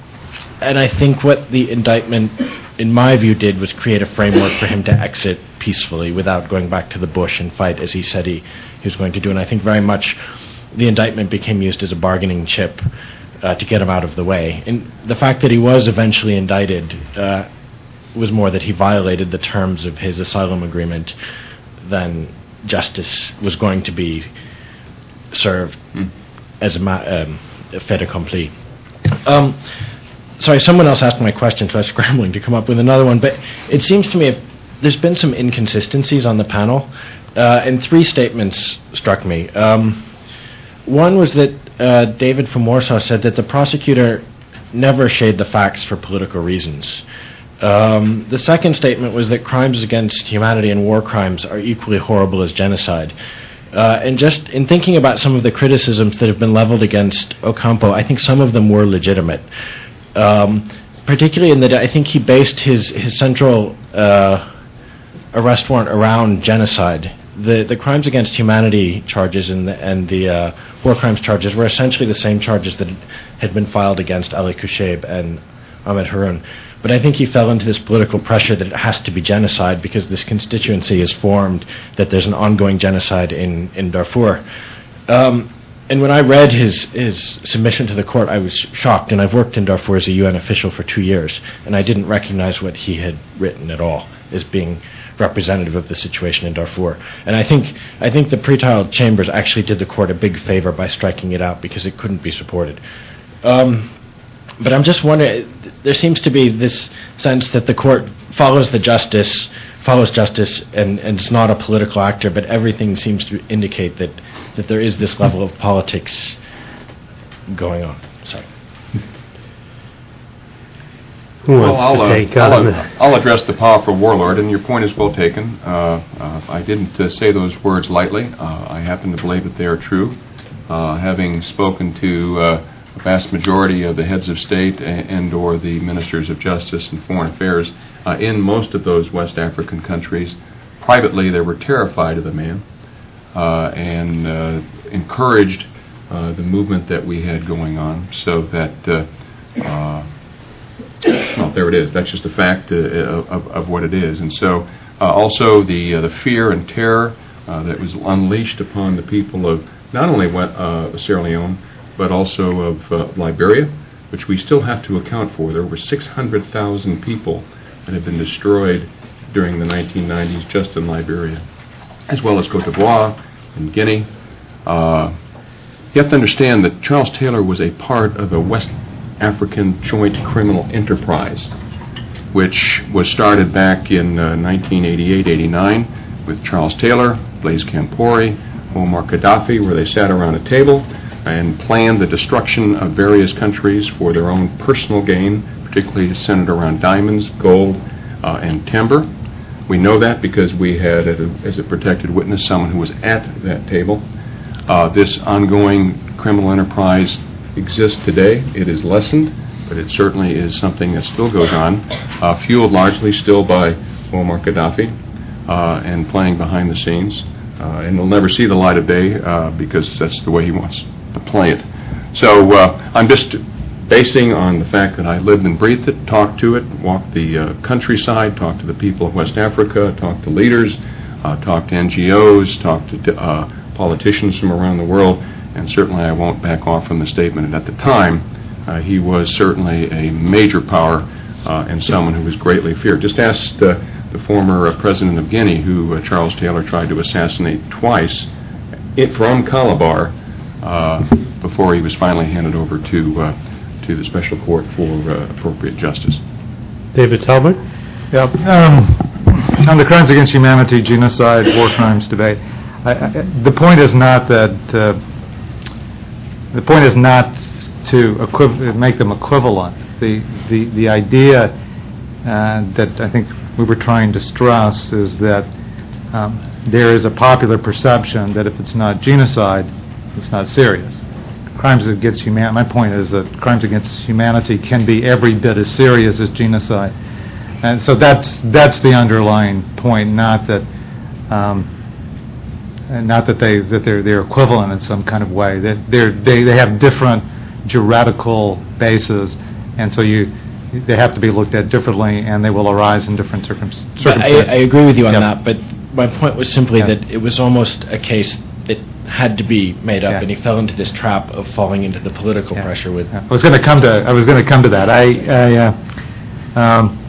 L: And I think what the indictment, in my view, did was create a framework for him to exit peacefully without going back to the bush and fight as he said he, he was going to do. And I think very much the indictment became used as a bargaining chip uh, to get him out of the way. And the fact that he was eventually indicted uh, was more that he violated the terms of his asylum agreement than justice was going to be served mm. as a, ma- um, a fait accompli. Um, sorry, someone else asked my question, so I was scrambling to come up with another one. But it seems to me if there's been some inconsistencies on the panel, uh, and three statements struck me. Um, one was that uh, David from Warsaw said that the prosecutor never shaded the facts for political reasons. Um, the second statement was that crimes against humanity and war crimes are equally horrible as genocide. Uh, and just in thinking about some of the criticisms that have been leveled against Ocampo, I think some of them were legitimate. Um, particularly in that I think he based his, his central uh, arrest warrant around genocide. The the crimes against humanity charges and the, and the uh, war crimes charges were essentially the same charges that had been filed against Ali Kushayb and Ahmed Haroun. But I think he fell into this political pressure that it has to be genocide because this constituency is formed that there's an ongoing genocide in, in Darfur. Um, and when I read his, his submission to the court, I was shocked, and I've worked in Darfur as a U N official for two years, and I didn't recognize what he had written at all as being representative of the situation in Darfur. And I think I think the pretrial chambers actually did the court a big favor by striking it out because it couldn't be supported. Um, But I'm just wondering, there seems to be this sense that the court follows the justice, follows justice, and, and is not a political actor, but everything seems to indicate that, that there is this level of politics going on. Sorry.
C: Who
B: well,
C: wants
B: I'll,
C: to
B: uh,
C: take
B: I'll,
C: on
B: uh, I'll address the powerful warlord, and your point is well taken. Uh, uh, I didn't uh, say those words lightly. Uh, I happen to believe that they are true. Uh, having spoken to uh, the vast majority of the heads of state and or the ministers of justice and foreign affairs uh, in most of those West African countries, privately they were terrified of the man uh, and uh, encouraged uh, the movement that we had going on, so that uh, uh, well, there it is. That's just a fact uh, of, of what it is. And so uh, also the uh, the fear and terror uh, that was unleashed upon the people of not only uh, Sierra Leone, but also of uh, Liberia, which we still have to account for. There were six hundred thousand people that have been destroyed during the nineteen nineties just in Liberia, as well as Cote d'Ivoire and Guinea. Uh, you have to understand that Charles Taylor was a part of a West African joint criminal enterprise, which was started back in uh, nineteen eighty-eight eighty-nine with Charles Taylor, Blaise Compaoré, Muammar Gaddafi, where they sat around a table and planned the destruction of various countries for their own personal gain, particularly centered around diamonds, gold, uh, and timber. We know that because we had, as a protected witness, someone who was at that table. Uh, this ongoing criminal enterprise exists today. It is lessened, but it certainly is something that still goes on, uh, fueled largely still by Muammar Gaddafi uh, and playing behind the scenes. Uh, and it'll never see the light of day uh, because that's the way he wants to play it. So uh, I'm just basing on the fact that I lived and breathed it, talked to it, walked the uh, countryside, talked to the people of West Africa, talked to leaders, uh, talked to N G Os, talked to uh, politicians from around the world, and certainly I won't back off from the statement. And at the time, uh, he was certainly a major power uh, and someone who was greatly feared. Just ask uh, the former uh, president of Guinea, who uh, Charles Taylor tried to assassinate twice it, from Calabar uh, before he was finally handed over to uh, to the special court for uh, appropriate justice.
C: David Talbot?
A: Yeah. Um, on the crimes against humanity, genocide, war crimes debate, I, I, the point is not that uh, the point is not to equiv- make them equivalent. The the the idea uh, that I think we were trying to stress is that um, there is a popular perception that if it's not genocide, it's not serious. Crimes against humanity, my point is that crimes against humanity can be every bit as serious as genocide. And so that's that's the underlying point, not that um, and not that they that they're they're equivalent in some kind of way. That they're they they have different juridical bases, and so you they have to be looked at differently, and they will arise in different circum- circumstances.
L: I, I agree with you on
A: Yep.
L: that, but my point was simply
A: Yeah.
L: that it was almost a case that had to be made up,
A: Yeah.
L: and he fell into this trap of falling into the political
A: Yeah.
L: pressure with.
A: I was going to come to I was going to come to that. I, I uh, um,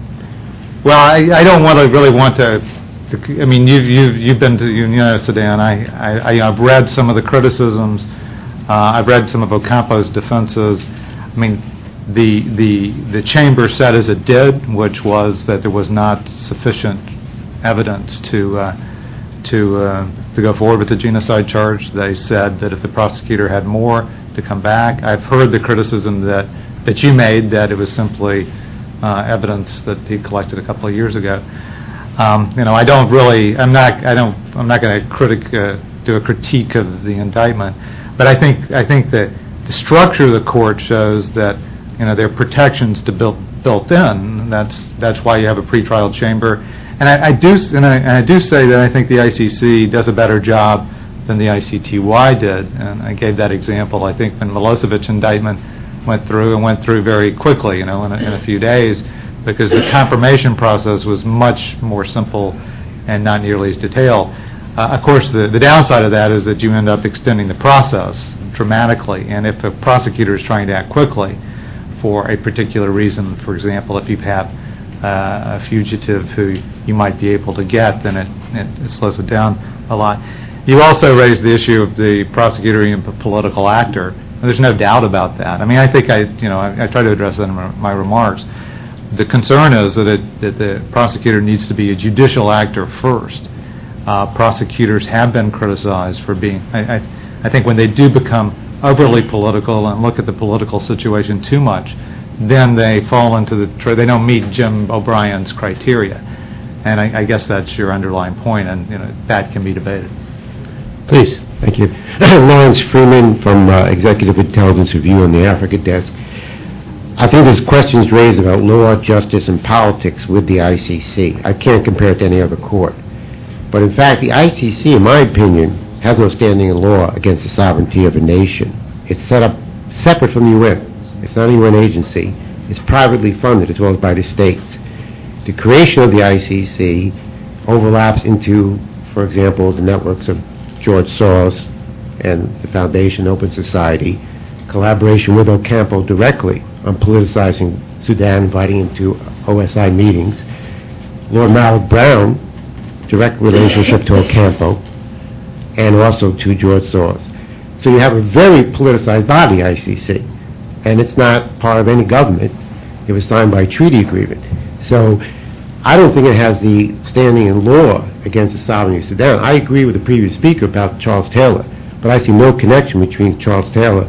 A: well, I, I don't want to really want to. to I mean, you've you've you've been to you know Sudan. I, I, I I've read some of the criticisms. Uh, I've read some of Ocampo's defenses. I mean, the the the chamber said as it did, which was that there was not sufficient evidence to uh, to uh, to go forward with the genocide charge. They said that if the prosecutor had more, to come back. I've heard the criticism that that you made, that it was simply uh, evidence that he collected a couple of years ago. Um, you know, I don't really. I'm not. I don't. I'm not going to critic uh, do a critique of the indictment, but I think I think that the structure of the court shows that you know there are protections to built built in. That's that's why you have a pretrial chamber, and I, I do and I, and I do say that I think the I C C does a better job than the I C T Y did, and I gave that example. I think when Milosevic indictment went through and went through very quickly, you know, in a, in a few days, because the confirmation process was much more simple and not nearly as detailed. Uh, of course, the, the downside of that is that you end up extending the process dramatically, and if a prosecutor is trying to act quickly for a particular reason, for example, if you have uh, a fugitive who you might be able to get, then it, it, it slows it down a lot. You also raised the issue of the prosecutor being a political actor. There's no doubt about that. I mean, I think I, you know, I, I try to address that in my, my remarks. The concern is that, it, that the prosecutor needs to be a judicial actor first. Uh, prosecutors have been criticized for being, I, I, I think when they do become overly political and look at the political situation too much, then they fall into the, they don't meet Jim O'Brien's criteria. And I, I guess that's your underlying point, and you know, that can be debated.
M: Please. Thank you. Lawrence Freeman from uh, Executive Intelligence Review on the Africa Desk. I think there's questions raised about law, justice, and politics with the I C C. I can't compare it to any other court. But in fact, the I C C, in my opinion, has no standing in law against the sovereignty of a nation. It's set up separate from the U N. It's not a U N agency. It's privately funded as well as by the states. The creation of the I C C overlaps into, for example, the networks of George Soros and the Foundation Open Society, collaboration with Ocampo directly on politicizing Sudan, inviting him to O S I meetings. Lord Malloch Brown, direct relationship to Ocampo, and also to George Soros. So you have a very politicized body, I C C, and it's not part of any government. It was signed by treaty agreement. So I don't think it has the standing in law against the sovereignty of Sudan. I agree with the previous speaker about Charles Taylor, but I see no connection between Charles Taylor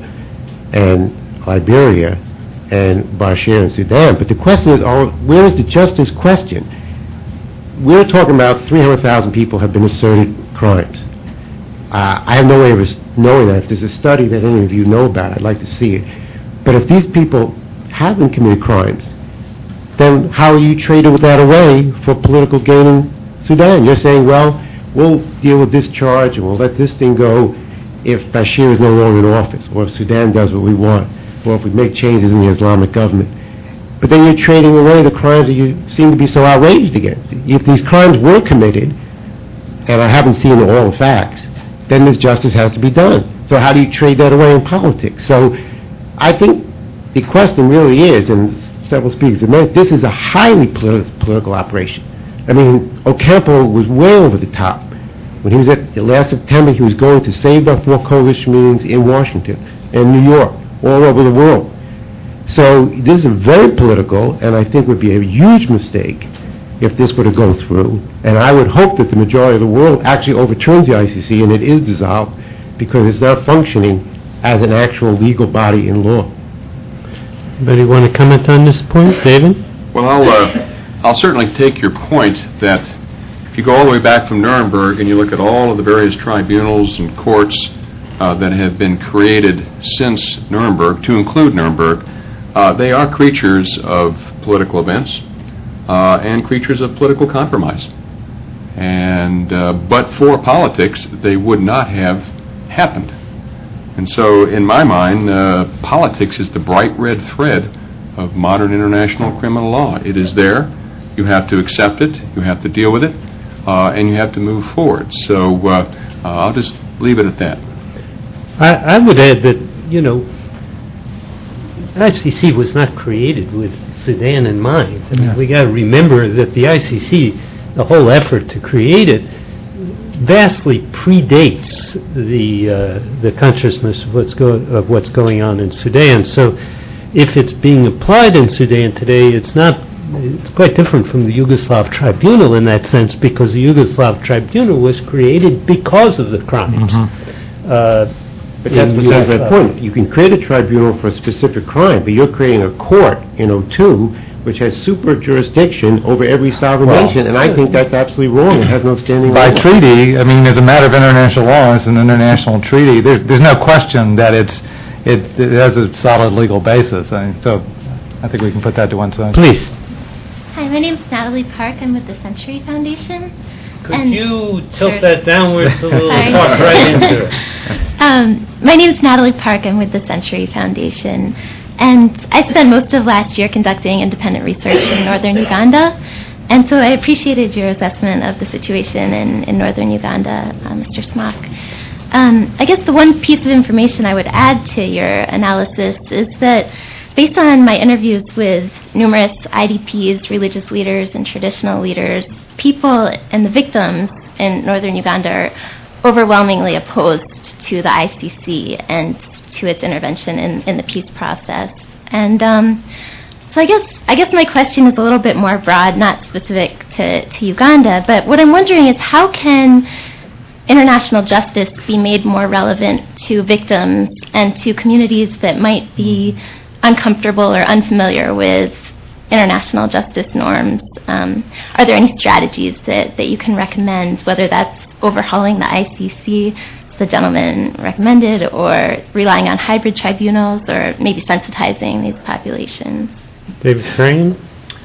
M: and Liberia and Bashir in Sudan. But the question is, oh, where is the justice question? We're talking about three hundred thousand people have been asserted crimes. Uh, I have no way of knowing that. If there's a study that any of you know about, I'd like to see it. But if these people haven't committed crimes, then how are you trading that away for political gain in Sudan? You're saying, well, we'll deal with this charge and we'll let this thing go if Bashir is no longer in office, or if Sudan does what we want, or if we make changes in the Islamic government. But then you're trading away the crimes that you seem to be so outraged against. If these crimes were committed, and I haven't seen all the facts, then this justice has to be done. So how do you trade that away in politics? So I think the question really is, and several speakers have made, this is a highly politi- political operation. I mean, Ocampo was way over the top. When he was at last September, he was going to Save Darfur Coalition meetings in Washington and New York, all over the world. So this is very political, and I think would be a huge mistake if this were to go through. And I would hope that the majority of the world actually overturns the I C C and it is dissolved, because it's not functioning as an actual legal body in law.
C: Anybody want to comment on this point, David?
B: Well, I'll, uh, I'll certainly take your point that if you go all the way back from Nuremberg and you look at all of the various tribunals and courts uh, that have been created since Nuremberg, to include Nuremberg, uh, they are creatures of political events uh, and creatures of political compromise. And uh, but for politics, they would not have happened. And so, in my mind, uh, politics is the bright red thread of modern international criminal law. It is there. You have to accept it. You have to deal with it. Uh, and you have to move forward. So uh, uh, I'll just leave it at that.
C: I, I would add that, you know, I C C was not created with Sudan in mind. I mean,
A: Yeah.
C: we got to remember that the I C C, the whole effort to create it, vastly predates the uh, the consciousness of what's go of what's going on in Sudan. So, if it's being applied in Sudan today, it's not. It's quite different from the Yugoslav Tribunal in that sense, because the Yugoslav Tribunal was created because of the crimes.
A: Mm-hmm.
C: Uh,
M: But that's
C: in
M: besides my
C: Yugoslavia.
M: point. You can create a tribunal for a specific crime, but you're creating a court in oh two which has super jurisdiction over every sovereign
A: Well,
M: nation, and I think that's absolutely wrong. It has no standing
A: By
M: role.
A: treaty, I mean, as a matter of international law, it's an international treaty. There, there's no question that it's it, it has a solid legal basis. I mean, so I think we can put that to one side.
C: Please.
N: Hi, my name's Natalie Park. I'm with the Century Foundation.
C: Could
N: And-
C: you tilt
N: Sure.
C: that downwards a little
N: Sorry.
C: and talk right into it?
N: Um, my name's Natalie Park. I'm with the Century Foundation. And I spent most of last year conducting independent research in northern Uganda. And so I appreciated your assessment of the situation in, in northern Uganda, uh, Mister Smock. Um, I guess the one piece of information I would add to your analysis is that based on my interviews with numerous I D Ps, religious leaders, and traditional leaders, people and the victims in northern Uganda are overwhelmingly opposed to the I C C and to its intervention in, in the peace process. And um, so I guess I guess my question is a little bit more broad, not specific to, to Uganda, but what I'm wondering is how can international justice be made more relevant to victims and to communities that might be uncomfortable or unfamiliar with international justice norms? Um, are there any strategies that, that you can recommend, whether that's overhauling the I C C, as the gentleman recommended, or relying on hybrid tribunals, or maybe sensitizing these populations?
C: David Crane?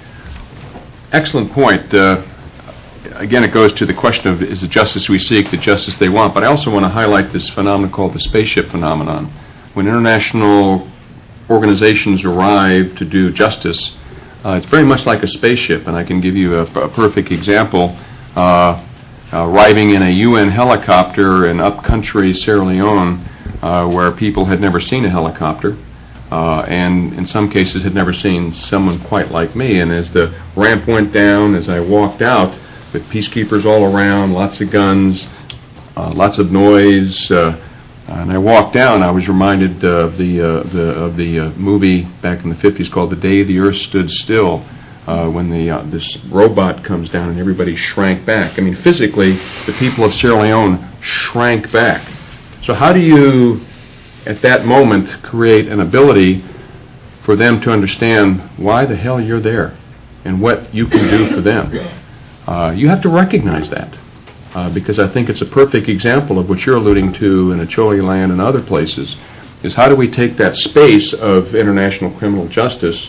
B: Excellent point. Uh, again, it goes to the question of, is the justice we seek the justice they want? But I also want to highlight this phenomenon called the spaceship phenomenon. When international organizations arrive to do justice, uh, it's very much like a spaceship, and I can give you a, a perfect example. Uh, arriving in a U N helicopter in upcountry Sierra Leone, uh, where people had never seen a helicopter, uh, and in some cases had never seen someone quite like me. And as the ramp went down, as I walked out, with peacekeepers all around, lots of guns, uh, lots of noise, uh, and I walked down, I was reminded uh, of the uh, the of the uh, movie back in the fifties called The Day the Earth Stood Still, uh, when the uh, this robot comes down and everybody shrank back. I mean, physically, the people of Sierra Leone shrank back. So how do you, at that moment, create an ability for them to understand why the hell you're there and what you can do for them? Uh, you have to recognize that. Uh, because I think it's a perfect example of what you're alluding to in Acholi Land and other places, is how do we take that space of international criminal justice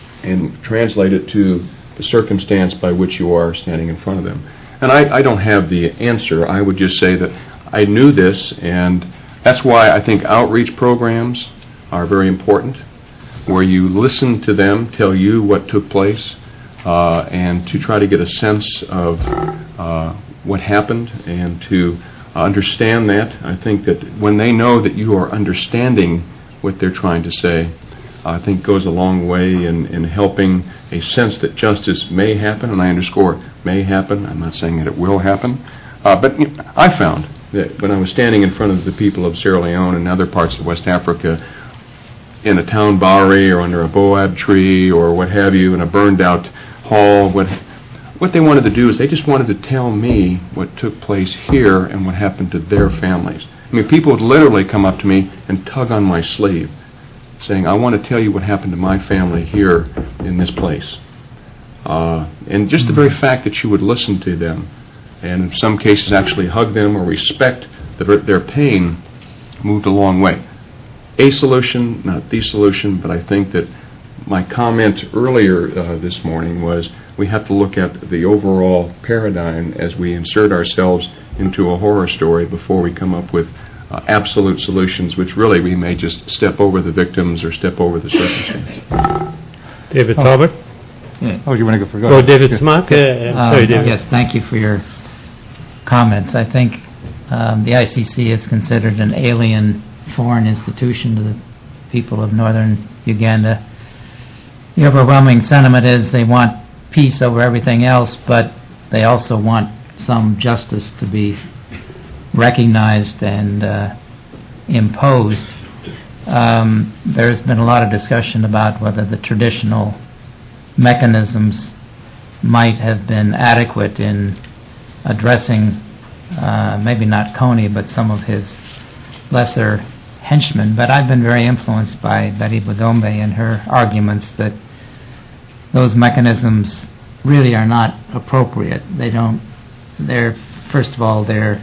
B: and translate it to the circumstance by which you are standing in front of them. And I, I don't have the answer. I would just say that I knew this, and that's why I think outreach programs are very important, where you listen to them tell you what took place, uh, and to try to get a sense of uh, what happened, and to uh, understand that. I think that when they know that you are understanding what they're trying to say, I think goes a long way in, in helping a sense that justice may happen, and I underscore may happen. I'm not saying that it will happen. Uh, but you know, I found that when I was standing in front of the people of Sierra Leone and other parts of West Africa, in a town Bowery or under a boab tree or what have you, in a burned out hall, what What they wanted to do is they just wanted to tell me what took place here and what happened to their families. I mean, people would literally come up to me and tug on my sleeve, saying, I want to tell you what happened to my family here in this place. Uh, and just the very fact that you would listen to them, and in some cases actually hug them or respect the, their pain, moved a long way. A solution, not the solution, but I think that my comment earlier uh, this morning was we have to look at the overall paradigm as we insert ourselves into a horror story before we come up with uh, absolute solutions, which really we may just step over the victims or step over the circumstance.
C: David
A: oh.
C: Talbot?
A: Yeah. Oh, you want to go for go
C: Oh,
A: ahead.
C: David
A: Yes.
C: Smock? Uh, I'm
D: Um,
C: sorry, David.
D: Yes, thank you for your comments. I think um, the I C C is considered an alien foreign institution to the people of northern Uganda. The overwhelming sentiment is they want peace over everything else, but they also want some justice to be recognized and uh, imposed. Um, there's been a lot of discussion about whether the traditional mechanisms might have been adequate in addressing uh, maybe not Kony, but some of his lesser henchmen. But I've been very influenced by Betty Bagombe and her arguments that those mechanisms really are not appropriate. They don't, they're, first of all, they're,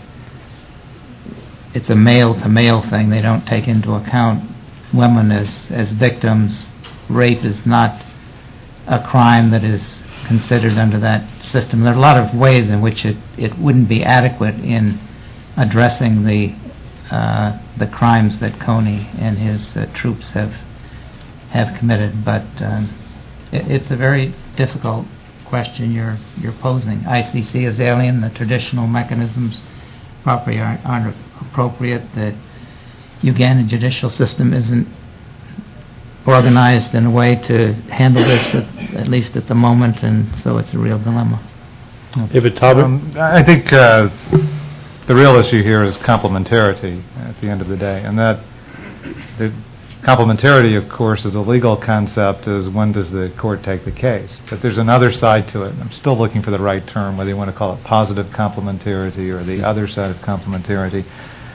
D: it's a male-to-male thing. They don't take into account women as, as victims. Rape is not a crime that is considered under that system. There are a lot of ways in which it, it wouldn't be adequate in addressing the uh, the crimes that Kony and his uh, troops have have committed. But um, it, it's a very difficult question you're you're posing. I C C is alien. The traditional mechanisms probably aren't, aren't appropriate. The Ugandan judicial system isn't organized in a way to handle this, at, at least at the moment, and so it's a real dilemma.
C: David Talbot?
A: Um, I think uh, the real issue here is complementarity at the end of the day, and that the complementarity, of course, is a legal concept, is when does the court take the case. But there's another side to it. I'm still looking for the right term, whether you want to call it positive complementarity or the other side of complementarity.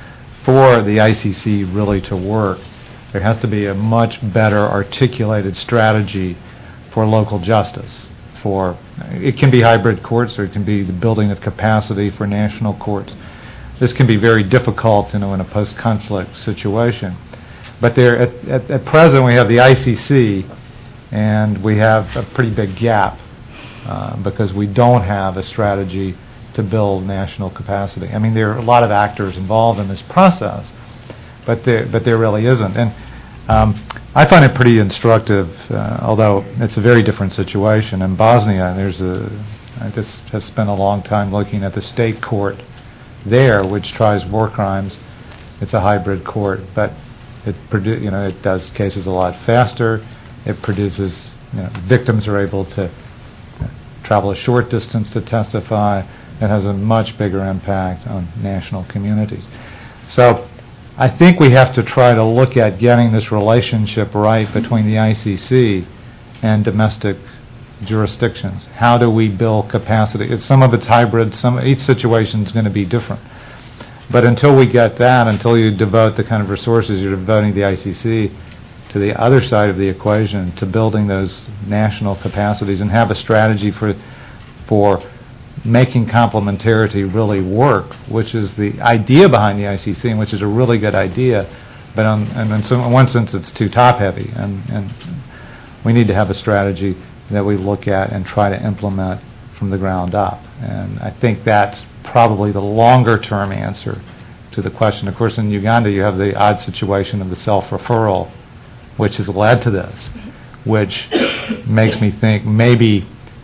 A: For the I C C really to work, there has to be a much better articulated strategy for local justice. For it can be hybrid courts, or it can be the building of capacity for national courts. This can be very difficult, you know, in a post-conflict situation. But there, at, at, at present, we have the I C C, and we have a pretty big gap uh, because we don't have a strategy to build national capacity. I mean, there are a lot of actors involved in this process, but there, but there really isn't. And um, I find it pretty instructive, uh, although it's a very different situation. In Bosnia, there's a, I just have spent a long time looking at the state court there, which tries war crimes. It's a hybrid court, but it produ- you know, it does cases a lot faster. It produces, you know, victims are able to travel a short distance to testify. It has a much bigger impact on national communities. So I think we have to try to look at getting this relationship right between the I C C and domestic jurisdictions. How do we build capacity? It's, some of it's hybrid. Some each situation is going to be different. But until we get that, until you devote the kind of resources you're devoting the I C C to the other side of the equation, to building those national capacities and have a strategy for for making complementarity really work, which is the idea behind the I C C, and which is a really good idea, but on, and in, some, in one sense it's too top-heavy, and, and we need to have a strategy that we look at and try to implement from the ground up. And I think that's probably the longer-term answer to the question. Of course, in Uganda you have the odd situation of the self-referral, which has led to this, which makes me think maybe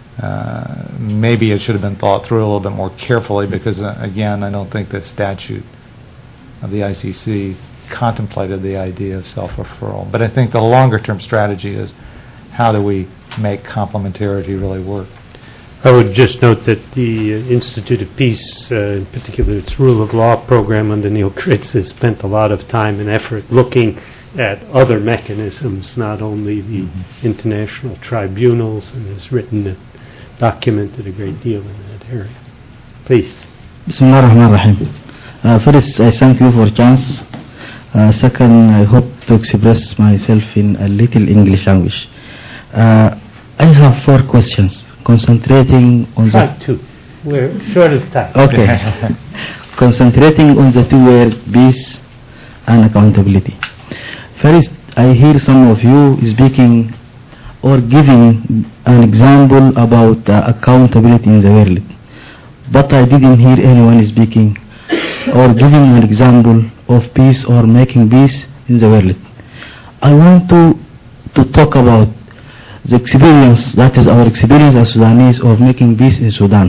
A: Uh, maybe it should have been thought through a little bit more carefully, because uh, again, I don't think the statute of the I C C contemplated the idea of self-referral. But I think the longer-term strategy is how do we make complementarity really work.
C: I would just note that the uh, Institute of Peace, uh, in particular its Rule of Law program under Neil Kritz, has spent a lot of time and effort looking at other mechanisms, not only the mm-hmm. international tribunals, and has written a documented a great deal in that area. Please.
O: Bismillah ar-Rahman ar-Rahim. Uh, first, I thank you for chance. Uh, second, I hope to express myself in a little English language. Uh, I have four questions, concentrating on
C: Try
O: the...
C: two. We're short of time.
O: Okay. Concentrating on the two words, peace and accountability. First, I hear some of you speaking or giving an example about uh, accountability in the world. But I didn't hear anyone speaking or giving an example of peace or making peace in the world. I want to to talk about the experience, that is our experience as Sudanese of making peace in Sudan.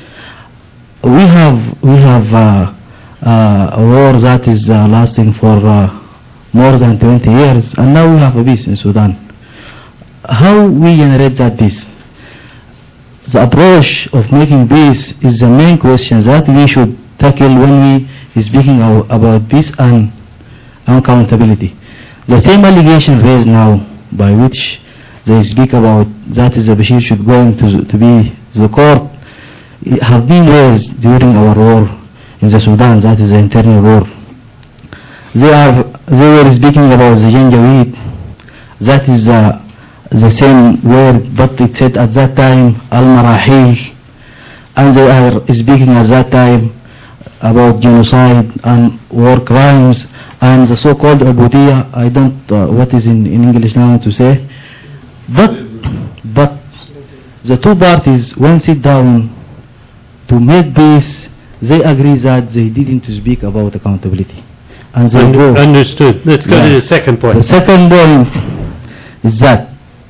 O: We have we have uh, uh, a war that is uh, lasting for uh, more than twenty years, and now we have a peace in Sudan. How we generate that peace? The approach of making peace is the main question that we should tackle when we speaking about peace and accountability. The same allegation raised now by which they speak about that is the Bashir should go into to be the court have been raised during our war in the Sudan, that is the internal war. They are they were speaking about the Janjaweed, that is the the same word, but it said at that time Al-Marahil, and they are speaking at that time about genocide and war crimes and the so-called Ubudiyya. I don't uh, what is in, in English now to say, but but the two parties when sit down to make peace, they agree that they didn't speak about accountability, and they
C: Under,
O: go.
C: Understood. Let's go
O: Yeah.
C: to the second point.
O: The second point is that,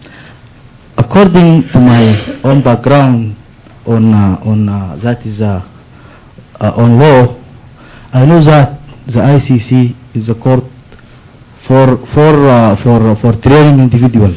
O: according to my own background on uh, on uh, that is uh, uh, on law, I know that the I C C is a court for for uh, for for training individual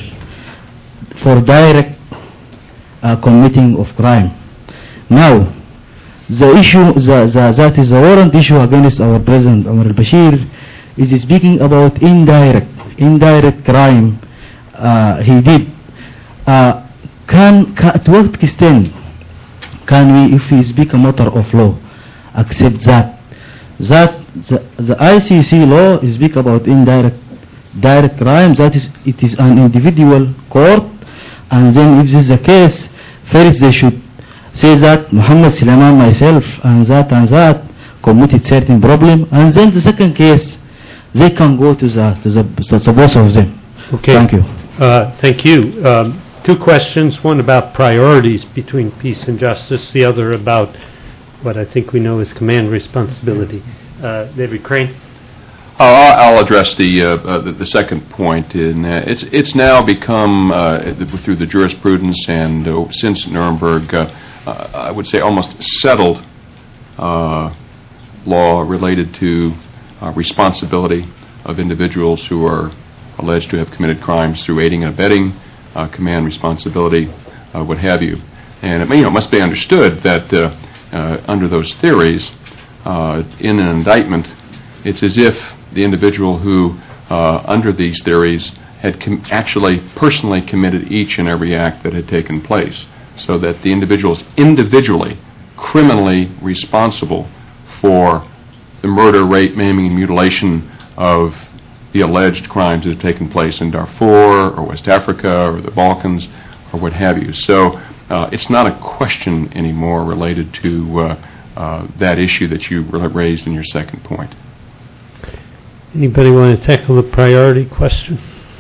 O: for direct uh, committing of crime. Now, the issue the, the, that is the warrant issue against our president Omar al-Bashir is speaking about indirect indirect crime uh, he did. Uh, can, can to what extent can we, if we speak a matter of law, accept that that the, the I C C law is speak about indirect direct crime, that is it is an individual court, and then if this is the case, first they should say that Muhammad Sulaiman, myself and that and that committed certain problem, and then the second case they can go to the to the, the both of them.
C: Okay.
O: Thank you.
C: Uh, thank you. Um, two questions, one about priorities between peace and justice, the other about what I think we know as command responsibility. Uh, David Crane?
B: Uh, I'll address the, uh, uh, the the second point. In uh, it's it's now become uh, through the jurisprudence and uh, since Nuremberg, uh, uh, I would say almost settled uh, law related to uh, responsibility of individuals who are alleged to have committed crimes through aiding and abetting, uh, command responsibility, uh, what have you. And it, you know, it must be understood that uh, uh, under those theories, uh, in an indictment, it's as if the individual who, uh, under these theories, had com- actually personally committed each and every act that had taken place, so that the individual is individually, criminally responsible for the murder, rape, maiming, and mutilation of the alleged crimes that have taken place in Darfur or West Africa or the Balkans or what have you. So uh, it's not a question anymore related to uh, uh, that issue that you raised in your second point.
C: Anybody want to tackle the priority question?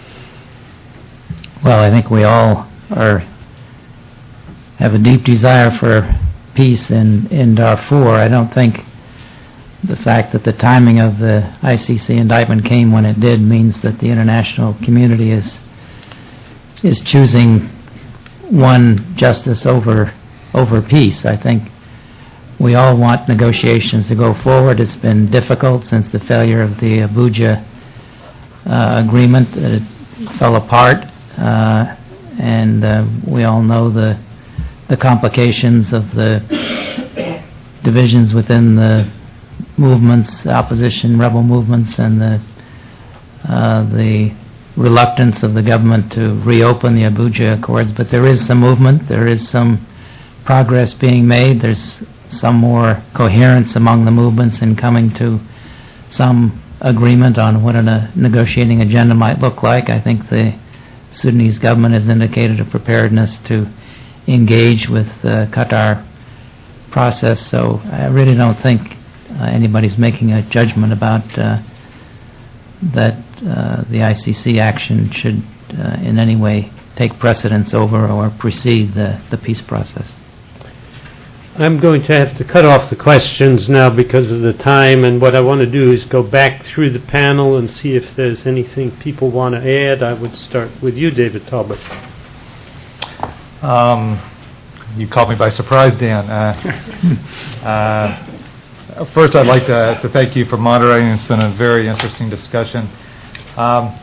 D: Well, I think we all are have a deep desire for peace in, in Darfur. I don't think the fact that the timing of the I C C indictment came when it did means that the international community is is choosing one justice over over peace. I think we all want negotiations to go forward. It's been difficult since the failure of the Abuja uh, agreement. It fell apart, uh, and uh, we all know the the complications of the divisions within the movements, opposition, rebel movements, and the uh, the reluctance of the government to reopen the Abuja Accords. But there is some movement. There is some progress being made. There's some more coherence among the movements in coming to some agreement on what a negotiating agenda might look like. I think the Sudanese government has indicated a preparedness to engage with the Qatar process. So I really don't think uh, anybody's making a judgment about uh, that uh, the I C C action should uh, in any way take precedence over or precede the, the peace process.
C: I'm going to have to cut off the questions now because of the time, and what I want to do is go back through the panel and see if there's anything people want to add. I would start with you, David Talbot.
A: Um, you caught me by surprise, Dan. Uh, uh, first, I'd like to, to thank you for moderating. It's been a very interesting discussion. Um,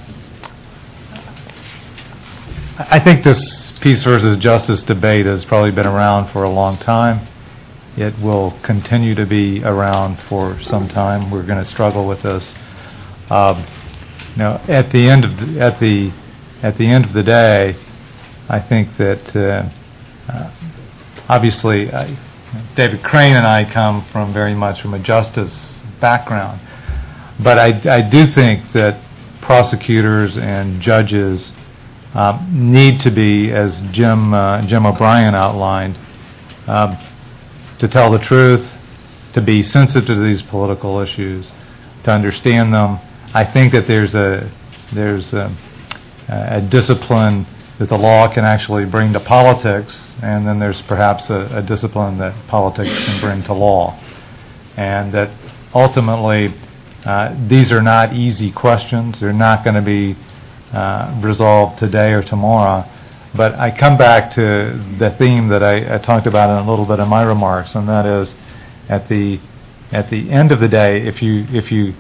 A: I think this peace versus justice debate has probably been around for a long time. It will continue to be around for some time. We're going to struggle with this. Um, you know, at the end of the, at the at the end of the day, I think that uh, uh, obviously uh, David Crane and I come from very much from a justice background, but I, I do think that prosecutors and judges uh, need to be, as Jim uh, Jim O'Brien outlined, um, to tell the truth, to be sensitive to these political issues, to understand them. I think that there's a there's a, a discipline that the law can actually bring to politics, and then there's perhaps a, a discipline that politics can bring to law, and that ultimately uh, these are not easy questions. They're not going to be uh, resolved today or tomorrow. But I come back to the theme that I, I talked about in a little bit of my remarks, and that is, at the at the end of the day, if you if you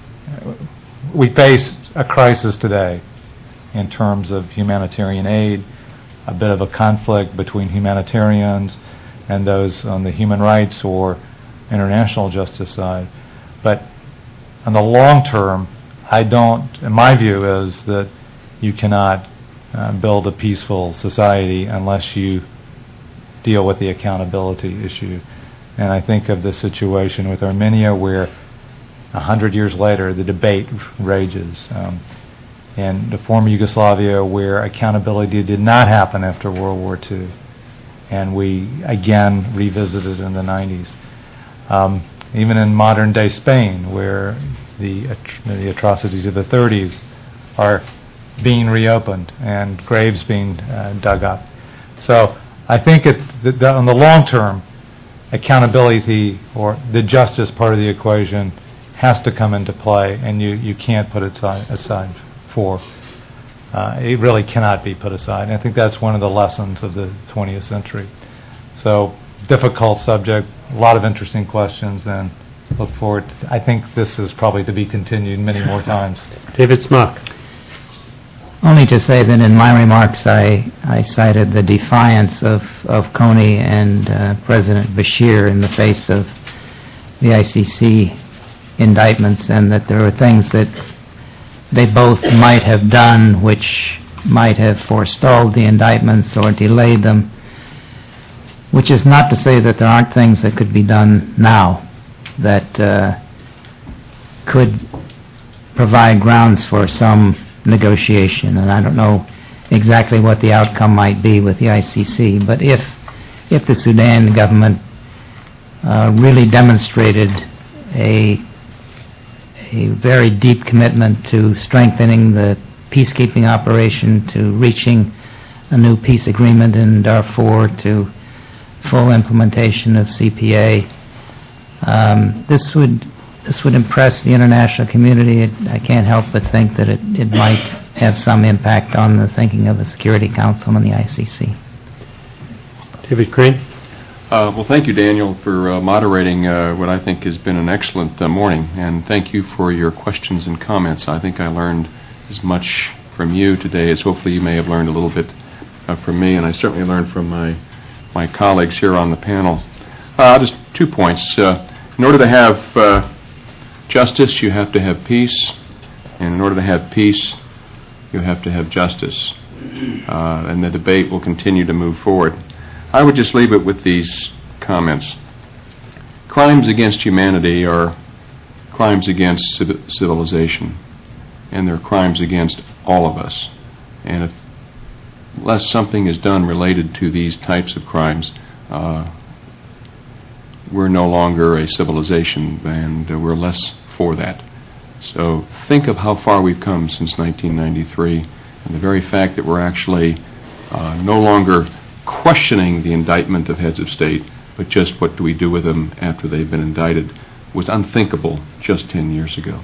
A: we face a crisis today in terms of humanitarian aid, a bit of a conflict between humanitarians and those on the human rights or international justice side. But on the long term, I don't. And my view is that you cannot Uh, build a peaceful society unless you deal with the accountability issue. And I think of the situation with Armenia where a hundred years later the debate rages. Um, and the former Yugoslavia where accountability did not happen after World War Two. And we again revisited in the nineties. Um, even in modern day Spain where the, at- the atrocities of the thirties are being reopened and graves being uh, dug up. So I think it, that that on the long term, accountability or the justice part of the equation has to come into play, and you, you can't put it aside, aside for. Uh, it really cannot be put aside. And I think that's one of the lessons of the twentieth century. So difficult subject, a lot of interesting questions, and look forward to, I think this is probably to be continued many more times.
C: David Smock.
D: Only to say that in my remarks I, I cited the defiance of, of Kony and uh, President Bashir in the face of the I C C indictments, and that there were things that they both might have done which might have forestalled the indictments or delayed them, which is not to say that there aren't things that could be done now that uh, could provide grounds for some negotiation. And I don't know exactly what the outcome might be with the I C C, but if if the Sudan government uh, really demonstrated a a very deep commitment to strengthening the peacekeeping operation, to reaching a new peace agreement in Darfur, to full implementation of C P A, um, this would This would impress the international community. It, I can't help but think that it, it might have some impact on the thinking of the Security Council and the I C C.
C: David Crane.
B: Uh, well, thank you, Daniel, for uh, moderating uh, what I think has been an excellent uh, morning, and thank you for your questions and comments. I think I learned as much from you today as hopefully you may have learned a little bit uh, from me, and I certainly learned from my my colleagues here on the panel. Uh, just two points. Uh, in order to have uh, justice, you have to have peace, and in order to have peace, you have to have justice. Uh, and the debate will continue to move forward. I would just leave it with these comments. Crimes against humanity are crimes against civ- civilization, and they're crimes against all of us. And if, unless something is done related to these types of crimes, uh, we're no longer a civilization, and uh, we're less for that. So think of how far we've come since nineteen ninety-three, and the very fact that we're actually uh, no longer questioning the indictment of heads of state, but just what do we do with them after they've been indicted, was unthinkable just ten years ago.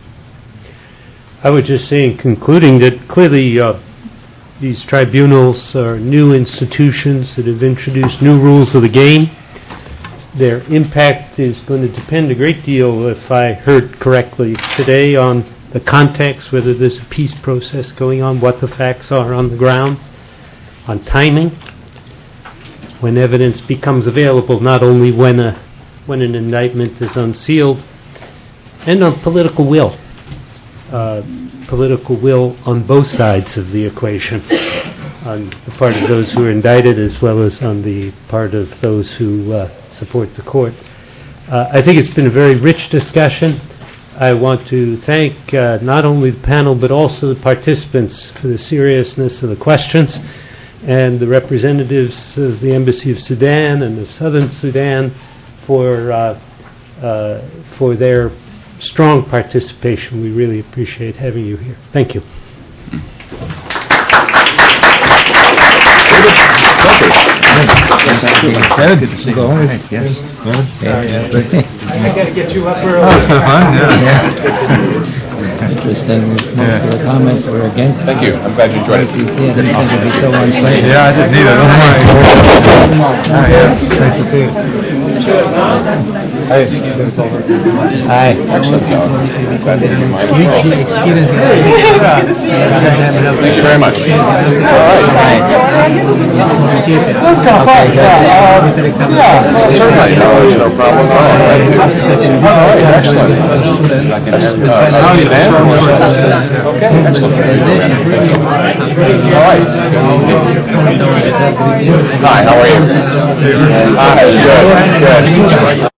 C: I would just say in concluding that clearly uh, these tribunals are new institutions that have introduced new rules of the game. Their impact is going to depend a great deal, if I heard correctly today, on the context, whether there's a peace process going on, what the facts are on the ground, on timing, when evidence becomes available, not only when a when an indictment is unsealed, and on political will. Uh, political will on both sides of the equation, on the part of those who are indicted as well as on the part of those who uh, support the court. Uh, I think it's been a very rich discussion. I want to thank uh, not only the panel but also the participants for the seriousness of the questions, and the representatives of the Embassy of Sudan and of Southern Sudan for uh, uh, for their strong participation. We really appreciate having you here. Thank you.
A: Good. Good to see you. Yes. Good.
C: I got to get you up early.
A: Oh, fun. Yeah.
D: Interesting. Most of the comments were against.
B: Thank you. I'm glad you enjoyed it.
D: Yeah, didn't think it'd be so unfair.
A: Yeah, I didn't either. Don't worry. Oh, yeah. Nice to see you. Hi.
D: Hi.
B: Excellent job. Glad to hear my
D: Hugely experienced.
B: Thank you very much. All right.
D: Let's go.
B: Yeah, certainly. No, there's no problem at all. All right, excellent. Uh, are you there? Okay, excellent. All right. Hi, how are you? Hi, good, good.